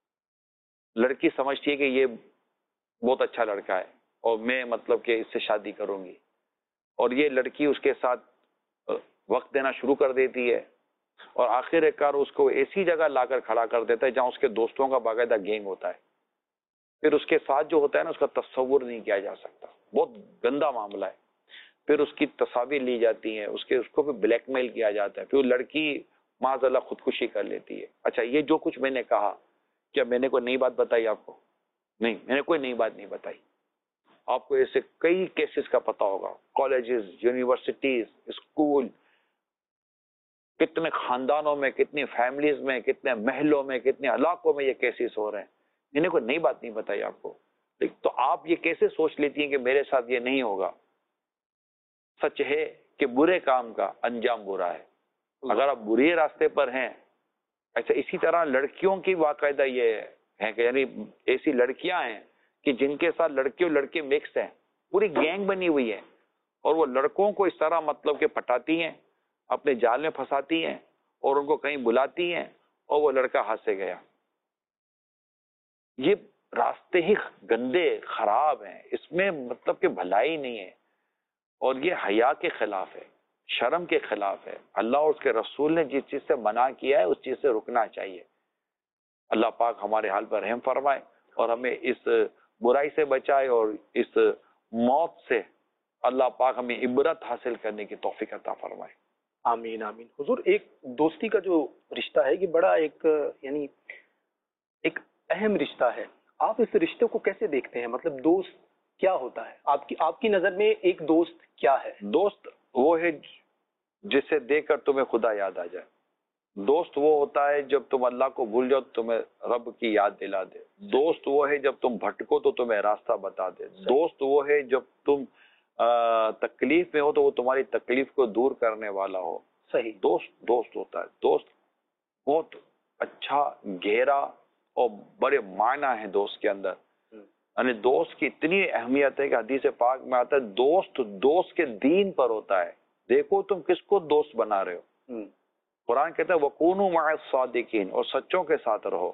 لڑکی سمجھتی ہے کہ یہ بہت اچھا لڑکا ہے اور میں مطلب کہ اس سے شادی کروں گی، اور یہ لڑکی اس کے ساتھ وقت دینا شروع کر دیتی ہے، اور آخر کار اس کو ایسی جگہ لا کر کھڑا کر دیتا ہے جہاں اس کے دوستوں کا باقاعدہ گینگ ہوتا ہے. پھر اس کے ساتھ جو ہوتا ہے نا، اس کا تصور نہیں کیا جا سکتا، بہت گندا معاملہ ہے. پھر اس کی تصاویر لی جاتی ہیں، اس کے اس کو بھی بلیک میل کیا جاتا ہے، پھر وہ لڑکی معاذ اللہ خودکشی کر لیتی ہے. اچھا، یہ جو کچھ میں نے کہا، کیا میں نے کوئی نئی بات بتائی آپ کو؟ نہیں، میں نے کوئی نئی بات نہیں بتائی. آپ کو ایسے کئی کیسز کا پتہ ہوگا، کالجز، یونیورسٹیز، اسکول، کتنے خاندانوں میں، کتنی فیملیز میں، کتنے محلوں میں، کتنے علاقوں میں یہ کیسز ہو رہے ہیں. میں نے کوئی نئی بات نہیں بتائی آپ کو. تو آپ یہ کیسے سوچ لیتی ہیں کہ میرے ساتھ یہ نہیں ہوگا؟ سچ ہے کہ برے کام کا انجام برا ہے. اگر آپ برے راستے پر ہیں، ایسا اسی طرح لڑکیوں کی باقاعدہ یہ ہے کہ یعنی ایسی لڑکیاں ہیں کہ جن کے ساتھ لڑکے اور لڑکے مکس ہیں، پوری گینگ بنی ہوئی ہے، اور وہ لڑکوں کو اس طرح مطلب کہ پٹاتی ہیں، اپنے جال میں پھنساتی ہیں اور ان کو کہیں بلاتی ہیں اور وہ لڑکا ہاتھ سے گیا. یہ راستے ہی گندے خراب ہیں, اس میں مطلب کہ بھلائی نہیں ہے, اور یہ حیا کے خلاف ہے, شرم کے خلاف ہے. اللہ اور اس کے رسول نے جس چیز سے منع کیا ہے اس چیز سے رکنا چاہیے. اللہ پاک ہمارے حال پر رحم فرمائے اور ہمیں اس برائی سے بچائے, اور اس موت سے اللہ پاک ہمیں عبرت حاصل کرنے کی توفیق عطا فرمائے. آمین آمین. حضور, ایک دوستی کا جو رشتہ ہے یہ بڑا ایک یعنی ایک اہم رشتہ ہے. آپ اس رشتے کو کیسے دیکھتے ہیں؟ مطلب دوست کیا ہوتا ہے آپ کی آپ کی نظر میں؟ ایک دوست کیا ہے؟ دوست وہ ہے جسے دیکھ کر تمہیں خدا یاد آ جائے. دوست وہ ہوتا ہے جب تم اللہ کو بھول جاؤ تو تمہیں رب کی یاد دلا دے. دوست وہ ہے جب تم بھٹکو تو تمہیں راستہ بتا دے. دوست وہ ہے جب تم تکلیف میں ہو تو وہ تمہاری تکلیف کو دور کرنے والا ہو. صحیح. دوست دوست ہوتا ہے. دوست بہت اچھا گہرا اور بڑے معنی ہیں دوست کے اندر. یعنی دوست کی اتنی اہمیت ہے کہ حدیث پاک میں آتا ہے دوست دوست کے دین پر ہوتا ہے. دیکھو تم کس کو دوست بنا رہے ہو. قرآن کہتا ہے وَكُونُوا مَعَ الصَّادِقِينَ, اور سچوں کے ساتھ رہو.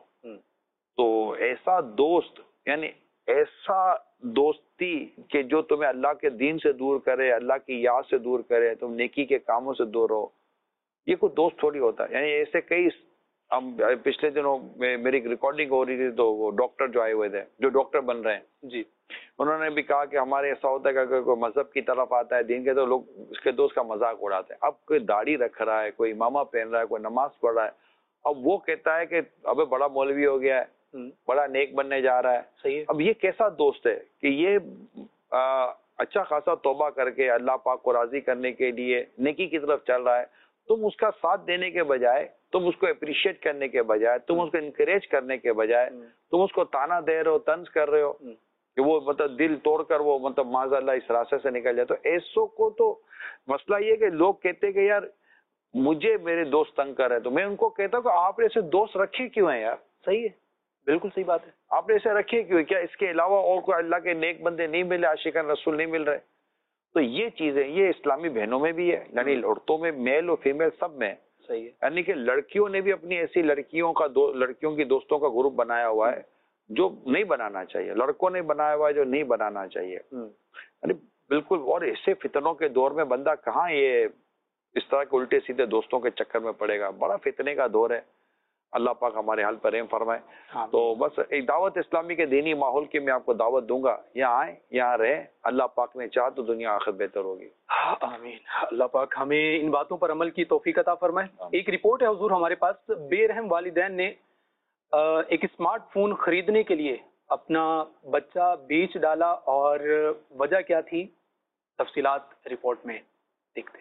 تو ایسا دوست یعنی ایسا دوستی کہ جو تمہیں اللہ کے دین سے دور کرے, اللہ کی یاد سے دور کرے, تم نیکی کے کاموں سے دور ہو, یہ کوئی دوست تھوڑی ہوتا ہے. یعنی ایسے کئی, ہم پچھلے دنوں میں میری ریکارڈنگ ہو رہی تھی تو وہ ڈاکٹر جو آئے ہوئے تھے, جو ڈاکٹر بن رہے ہیں, جی, انہوں نے بھی کہا کہ ہمارے ایسا ہوتا ہے کہ اگر کوئی مذہب کی طرف آتا ہے, دین کے, تو لوگ اس کے دوست کا مذاق اڑاتے ہیں. اب کوئی داڑھی رکھ رہا ہے, کوئی امامہ پہن رہا ہے, کوئی نماز پڑھ رہا ہے, اب وہ کہتا ہے کہ ابے بڑا مولوی ہو گیا ہے, بڑا نیک بننے جا رہا ہے. صحیح. اب یہ کیسا دوست ہے کہ یہ اچھا خاصا توبہ کر کے اللہ پاک کو راضی کرنے کے لیے نیکی کی طرف چل رہا ہے, تم اس کا ساتھ دینے کے بجائے, تم اس کو اپریشیٹ کرنے کے بجائے, تم اس کو انکریج کرنے کے بجائے, تم اس کو تانا دے رہے ہو, طنز کر رہے ہو کہ وہ مطلب دل توڑ کر وہ مطلب معاذ اللہ اس راستے سے نکل جائے. تو ایسوں کو تو مسئلہ یہ کہ لوگ کہتے کہ یار مجھے میرے دوست تنگ کر رہے, تو میں ان کو کہتا ہوں کہ آپ نے ایسے دوست رکھے کیوں ہیں یار؟ صحیح ہے, بالکل صحیح بات ہے. آپ نے ایسے رکھے کیوں؟ کیا اس کے علاوہ اور کوئی اللہ کے نیک بندے نہیں ملے, عاشقان رسول نہیں مل رہے؟ تو یہ چیزیں یہ اسلامی بہنوں میں بھی ہے, یعنی عورتوں میں, میل اور فیمیل سب میں. صحیح ہے. یعنی کہ لڑکیوں نے بھی اپنی ایسی لڑکیوں کا دو لڑکیوں کی دوستوں کا گروپ بنایا ہوا ہے جو نہیں بنانا چاہیے, لڑکوں نے بنایا ہوا ہے جو نہیں بنانا چاہیے. یعنی بالکل. اور ایسے فتنوں کے دور میں بندہ کہاں یہ اس طرح کے الٹے سیدھے دوستوں کے چکر میں پڑے گا؟ بڑا فتنے کا دور ہے. اللہ پاک ہمارے حال پر رحم فرمائے. تو بس ایک دعوت اسلامی کے دینی ماحول کی میں آپ کو دعوت دوں گا, یہاں آئیں, یہاں رہیں, اللہ پاک نے چاہ تو دنیا آخر بہتر ہوگی. آمین. اللہ پاک ہمیں ان باتوں پر عمل کی توفیق عطا فرمائے. ایک رپورٹ ہے حضور ہمارے پاس, بے رحم والدین نے ایک اسمارٹ فون خریدنے کے لیے اپنا بچہ بیچ ڈالا, اور وجہ کیا تھی تفصیلات رپورٹ میں دیکھتے ہیں.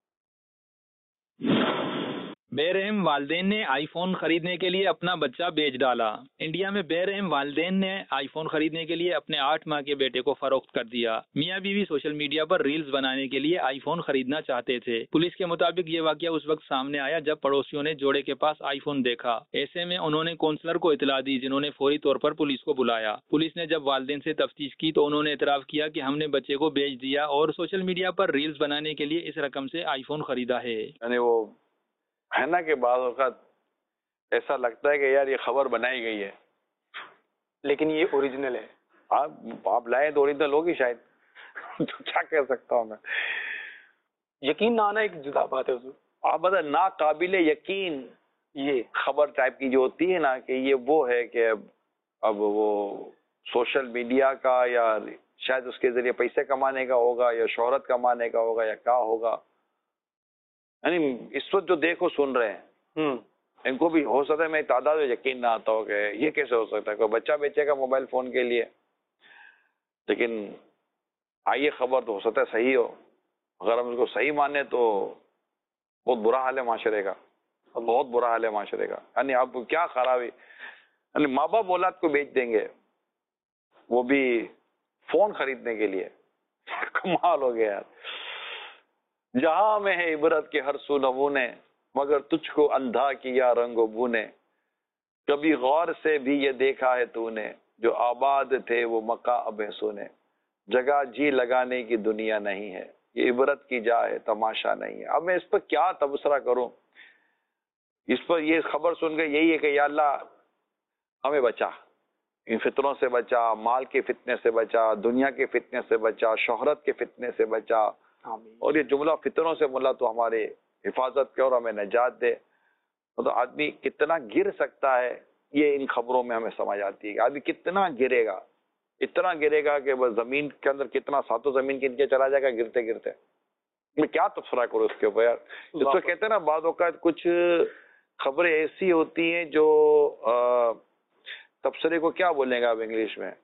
بے رحم والدین نے آئی فون خریدنے کے لیے اپنا بچہ بیچ ڈالا. انڈیا میں بے رحم والدین نے آئی فون خریدنے کے لیے اپنے آٹھ ماہ کے بیٹے کو فروخت کر دیا. میاں بیوی سوشل میڈیا پر ریلز بنانے کے لیے آئی فون خریدنا چاہتے تھے. پولیس کے مطابق یہ واقعہ اس وقت سامنے آیا جب پڑوسیوں نے جوڑے کے پاس آئی فون دیکھا. ایسے میں انہوں نے کونسلر کو اطلاع دی, جنہوں نے فوری طور پر پولیس کو بلایا. پولیس نے جب والدین سے تفتیش کی تو انہوں نے اعتراف کیا کہ ہم نے بچے کو بیچ دیا اور سوشل میڈیا پر ریلز بنانے کے لیے اس رقم سے آئی فون خریدا ہے. یعنی وہ ہے نا کہ بعض اوقات ایسا لگتا ہے کہ یار یہ خبر بنائی گئی ہے, لیکن یہ اوریجنل ہے. آپ آپ لائے تو اوریجنل ہوگی شاید. تو کیا کہہ سکتا ہوں میں. یقین نہ آنا ایک جدا بات ہے حضور. آپ بتا ناقابل یقین یہ خبر ٹائپ کی جو ہوتی ہے نا, کہ یہ وہ ہے کہ اب وہ سوشل میڈیا کا یا شاید اس کے ذریعے پیسے کمانے کا ہوگا یا شہرت کمانے کا ہوگا یا کیا ہوگا. یعنی اس وقت جو دیکھو سن رہے ہیں ان کو بھی ہو سکتا ہے میں تعداد میں یقین نہ آتا ہو کہ یہ کیسے ہو سکتا ہے, کوئی بچہ بیچے گا موبائل فون کے لیے. لیکن آئیے خبر تو ہو سکتا ہے صحیح ہو. اگر ہم اس کو صحیح مانے تو بہت برا حال ہے معاشرے کا, بہت برا حال ہے معاشرے کا. یعنی اب کیا خرابی, یعنی ماں باپ اولاد کو بیچ دیں گے وہ بھی فون خریدنے کے لیے. کمال ہو گیا یار. جہاں میں ہے عبرت کے ہر سو نمونے, مگر تجھ کو اندھا کیا رنگ و بو نے. کبھی غور سے بھی یہ دیکھا ہے تو نے, جو آباد تھے وہ مکہ اب سونے. جگہ جی لگانے کی دنیا نہیں ہے, یہ عبرت کی جا ہے، تماشا نہیں ہے۔ اب میں اس پر کیا تبصرہ کروں؟ اس پر یہ خبر سن کے یہی ہے کہ یا اللہ ہمیں بچا، ان فتنوں سے بچا، مال کے فتنے سے بچا، دنیا کے فتنے سے بچا، شہرت کے فتنے سے بچا، اور یہ جملہ فتنوں سے مولا تو ہمارے حفاظت کر اور ہمیں نجات دے۔ تو آدمی کتنا گر سکتا ہے یہ ان خبروں میں ہمیں سمجھ آتی ہے کہ آدمی کتنا گرے گا، اتنا گرے گا کہ وہ زمین کے اندر کتنا ساتوں زمین کے نیچے چلا جائے گا گرتے گرتے۔ میں کیا تبصرہ کروں اس کے اوپر یار؟ اس کو کہتے ہیں نا بعض اوقات کچھ خبریں ایسی ہوتی ہیں جو تبصرے کو کیا بولیں گا آپ انگلش میں؟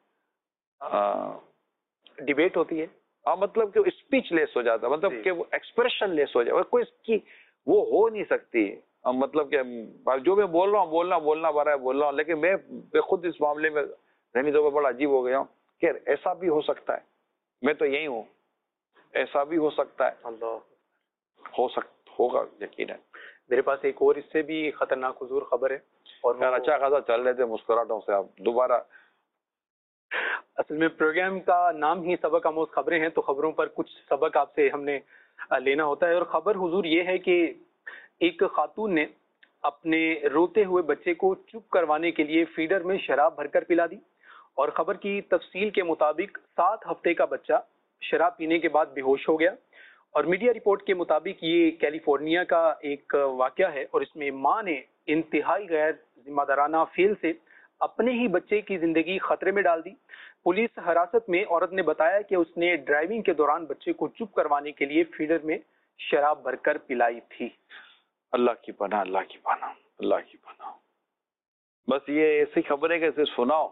ڈیبیٹ ہوتی ہے، ہاں، مطلب کہ اسپیچ لیس ہو جاتا ہے، مطلب کہ وہ ایکسپریشن لیس ہو جائے، کوئی اس کی وہ ہو نہیں سکتی۔ مطلب کہ جو میں بول رہا ہوں بولنا بولنا بارہ بول رہا ہوں، لیکن میں خود اس معاملے میں ذہنی طور پر بڑا عجیب ہو گیا ہوں کہ ایسا بھی ہو سکتا ہے، میں تو یہی ہوں، ایسا بھی ہو سکتا ہے، اللہ ہو سکتا ہوگا یقیناً۔ میرے پاس ایک اور اس سے بھی خطرناک حضور خبر ہے، اور خیر اچھا خاصا چل رہے تھے مسکراہٹوں سے، آپ دوبارہ اصل میں پروگرام کا نام ہی سبق آموز خبریں ہیں، تو خبروں پر کچھ سبق آپ سے ہم نے لینا ہوتا ہے۔ اور خبر حضور یہ ہے کہ ایک خاتون نے اپنے روتے ہوئے بچے کو چپ کروانے کے لیے فیڈر میں شراب بھر کر پلا دی، اور خبر کی تفصیل کے مطابق سات ہفتے کا بچہ شراب پینے کے بعد بے ہوش ہو گیا، اور میڈیا رپورٹ کے مطابق یہ کیلیفورنیا کا ایک واقعہ ہے، اور اس میں ماں نے انتہائی غیر ذمہ دارانہ فعل سے اپنے ہی بچے کی زندگی خطرے میں ڈال دی۔ پولیس حراست میں عورت نے بتایا کہ اس نے ڈرائیونگ کے دوران بچے کو چپ کروانے کے لیے فیڈر میں شراب بھر کر پلائی تھی۔ اللہ کی پناہ، اللہ کی پناہ، اللہ کی پناہ۔ بس یہ ایسی خبریں کہ صرف سناؤ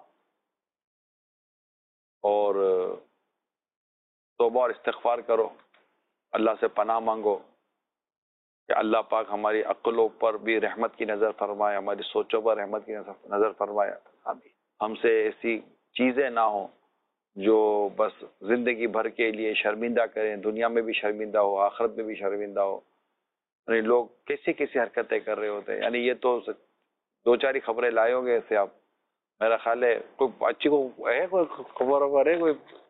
اور توبہ اور استغفار کرو، اللہ سے پناہ مانگو کہ اللہ پاک ہماری عقلوں پر بھی رحمت کی نظر فرمائے، ہماری سوچوں پر رحمت کی نظر فرمائے، ہم سے ایسی چیزیں نہ ہوں جو بس زندگی بھر کے لیے شرمندہ کریں، دنیا میں بھی شرمندہ ہو، آخرت میں بھی شرمندہ ہو۔ یعنی لوگ کیسی کیسی حرکتیں کر رہے ہوتے ہیں، یعنی یہ تو دو چاری خبریں لائے ہوں گے ایسے آپ، میرا خیال ہے کوئی اچھی کو ہے کوئی خبر وبر ہے کوئی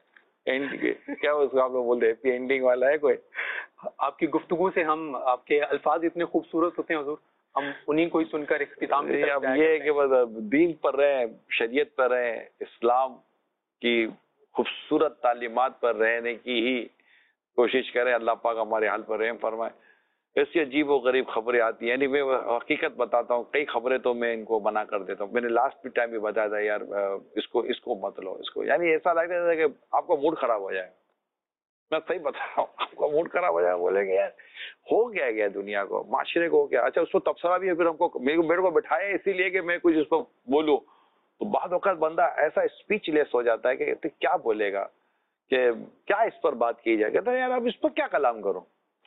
کیا اس کو آپ لوگ بولتے ہیں ہیپی اینڈنگ والا ہے کوئی؟ آپ کی گفتگو سے ہم، آپ کے الفاظ اتنے خوبصورت ہوتے ہیں حضور، ہم انہیں کو ہی سن کر اختتام کی طرف اب یہ ہے کہ بس دین پر رہیں، شریعت پر رہیں، اسلام کی خوبصورت تعلیمات پر رہنے کی ہی کوشش کریں، اللہ پاک ہمارے حال پر رحم فرمائے۔ ایسی عجیب و غریب خبریں آتی ہیں، یعنی میں حقیقت بتاتا ہوں، کئی خبریں تو میں ان کو منع کر دیتا ہوں، میں نے لاسٹ بھی ٹائم بھی بتایا تھا یار اس کو اس کو مت لو، اس کو، یعنی ایسا لگتا تھا کہ آپ کا موڈ خراب ہو جائے، میں صحیح بتا رہا ہوں، آپ کا موڈ خراب ہو جائے، بولیں گے یار ہو گیا گیا دنیا کو، معاشرے کو ہو گیا، اچھا اس کو تبصرہ بھی ہے، پھر ہم کو میرے کو بٹھایا اسی لیے کہ میں کچھ اس کو بولوں، تو بعض اوقات بندہ ایسا اسپیچ لیس ہو جاتا ہے کہ کیا بولے گا، کہ کیا اس پر بات کی جائے، کہتا ہے یار اب اس پر کیا کلام کروں۔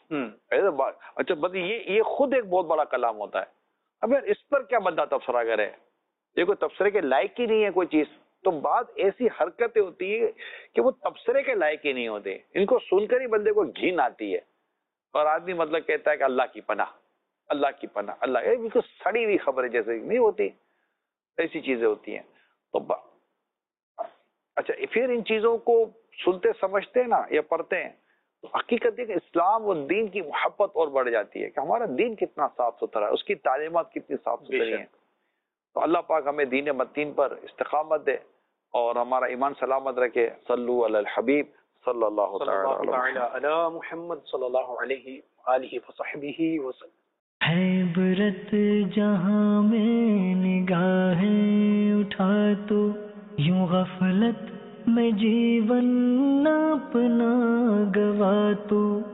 اچھا بس یہ یہ خود ایک بہت بڑا کلام ہوتا ہے، اب یار اس پر کیا بندہ تبصرہ کرے، یہ کوئی تبصرے کے لائق ہی نہیں ہے کوئی چیز، تو بعض ایسی حرکتیں ہوتی ہیں کہ وہ تبصرے کے لائق ہی نہیں ہوتے، ان کو سن کر ہی بندے کو گھن آتی ہے، اور آدمی مطلب کہتا ہے کہ اللہ کی پناہ، اللہ کی پناہ، اللہ، یہ بالکل سڑی ہوئی خبریں جیسے نہیں ہوتی، ایسی چیزیں ہوتی ہیں۔ تو با... اچھا پھر ان چیزوں کو سنتے سمجھتے ہیں نا یا پڑھتے ہیں تو حقیقت ہے کہ اسلام و دین کی محبت اور بڑھ جاتی ہے کہ ہمارا دین کتنا صاف ستھرا ہے، اس کی تعلیمات کتنی صاف ستھری ہیں۔ تو اللہ پاک ہمیں دین متین پر استقامت دے اور ہمارا ایمان سلامت رکھے۔ صلو علی الحبیب صلی اللہ تعالی علی محمد صلی اللہ علیہ وآلہ وصحبہ وسلم۔ ہے عبرت جہاں میں نگاہیں اٹھا تو یوں غفلت میں جیون اپنا گوا تو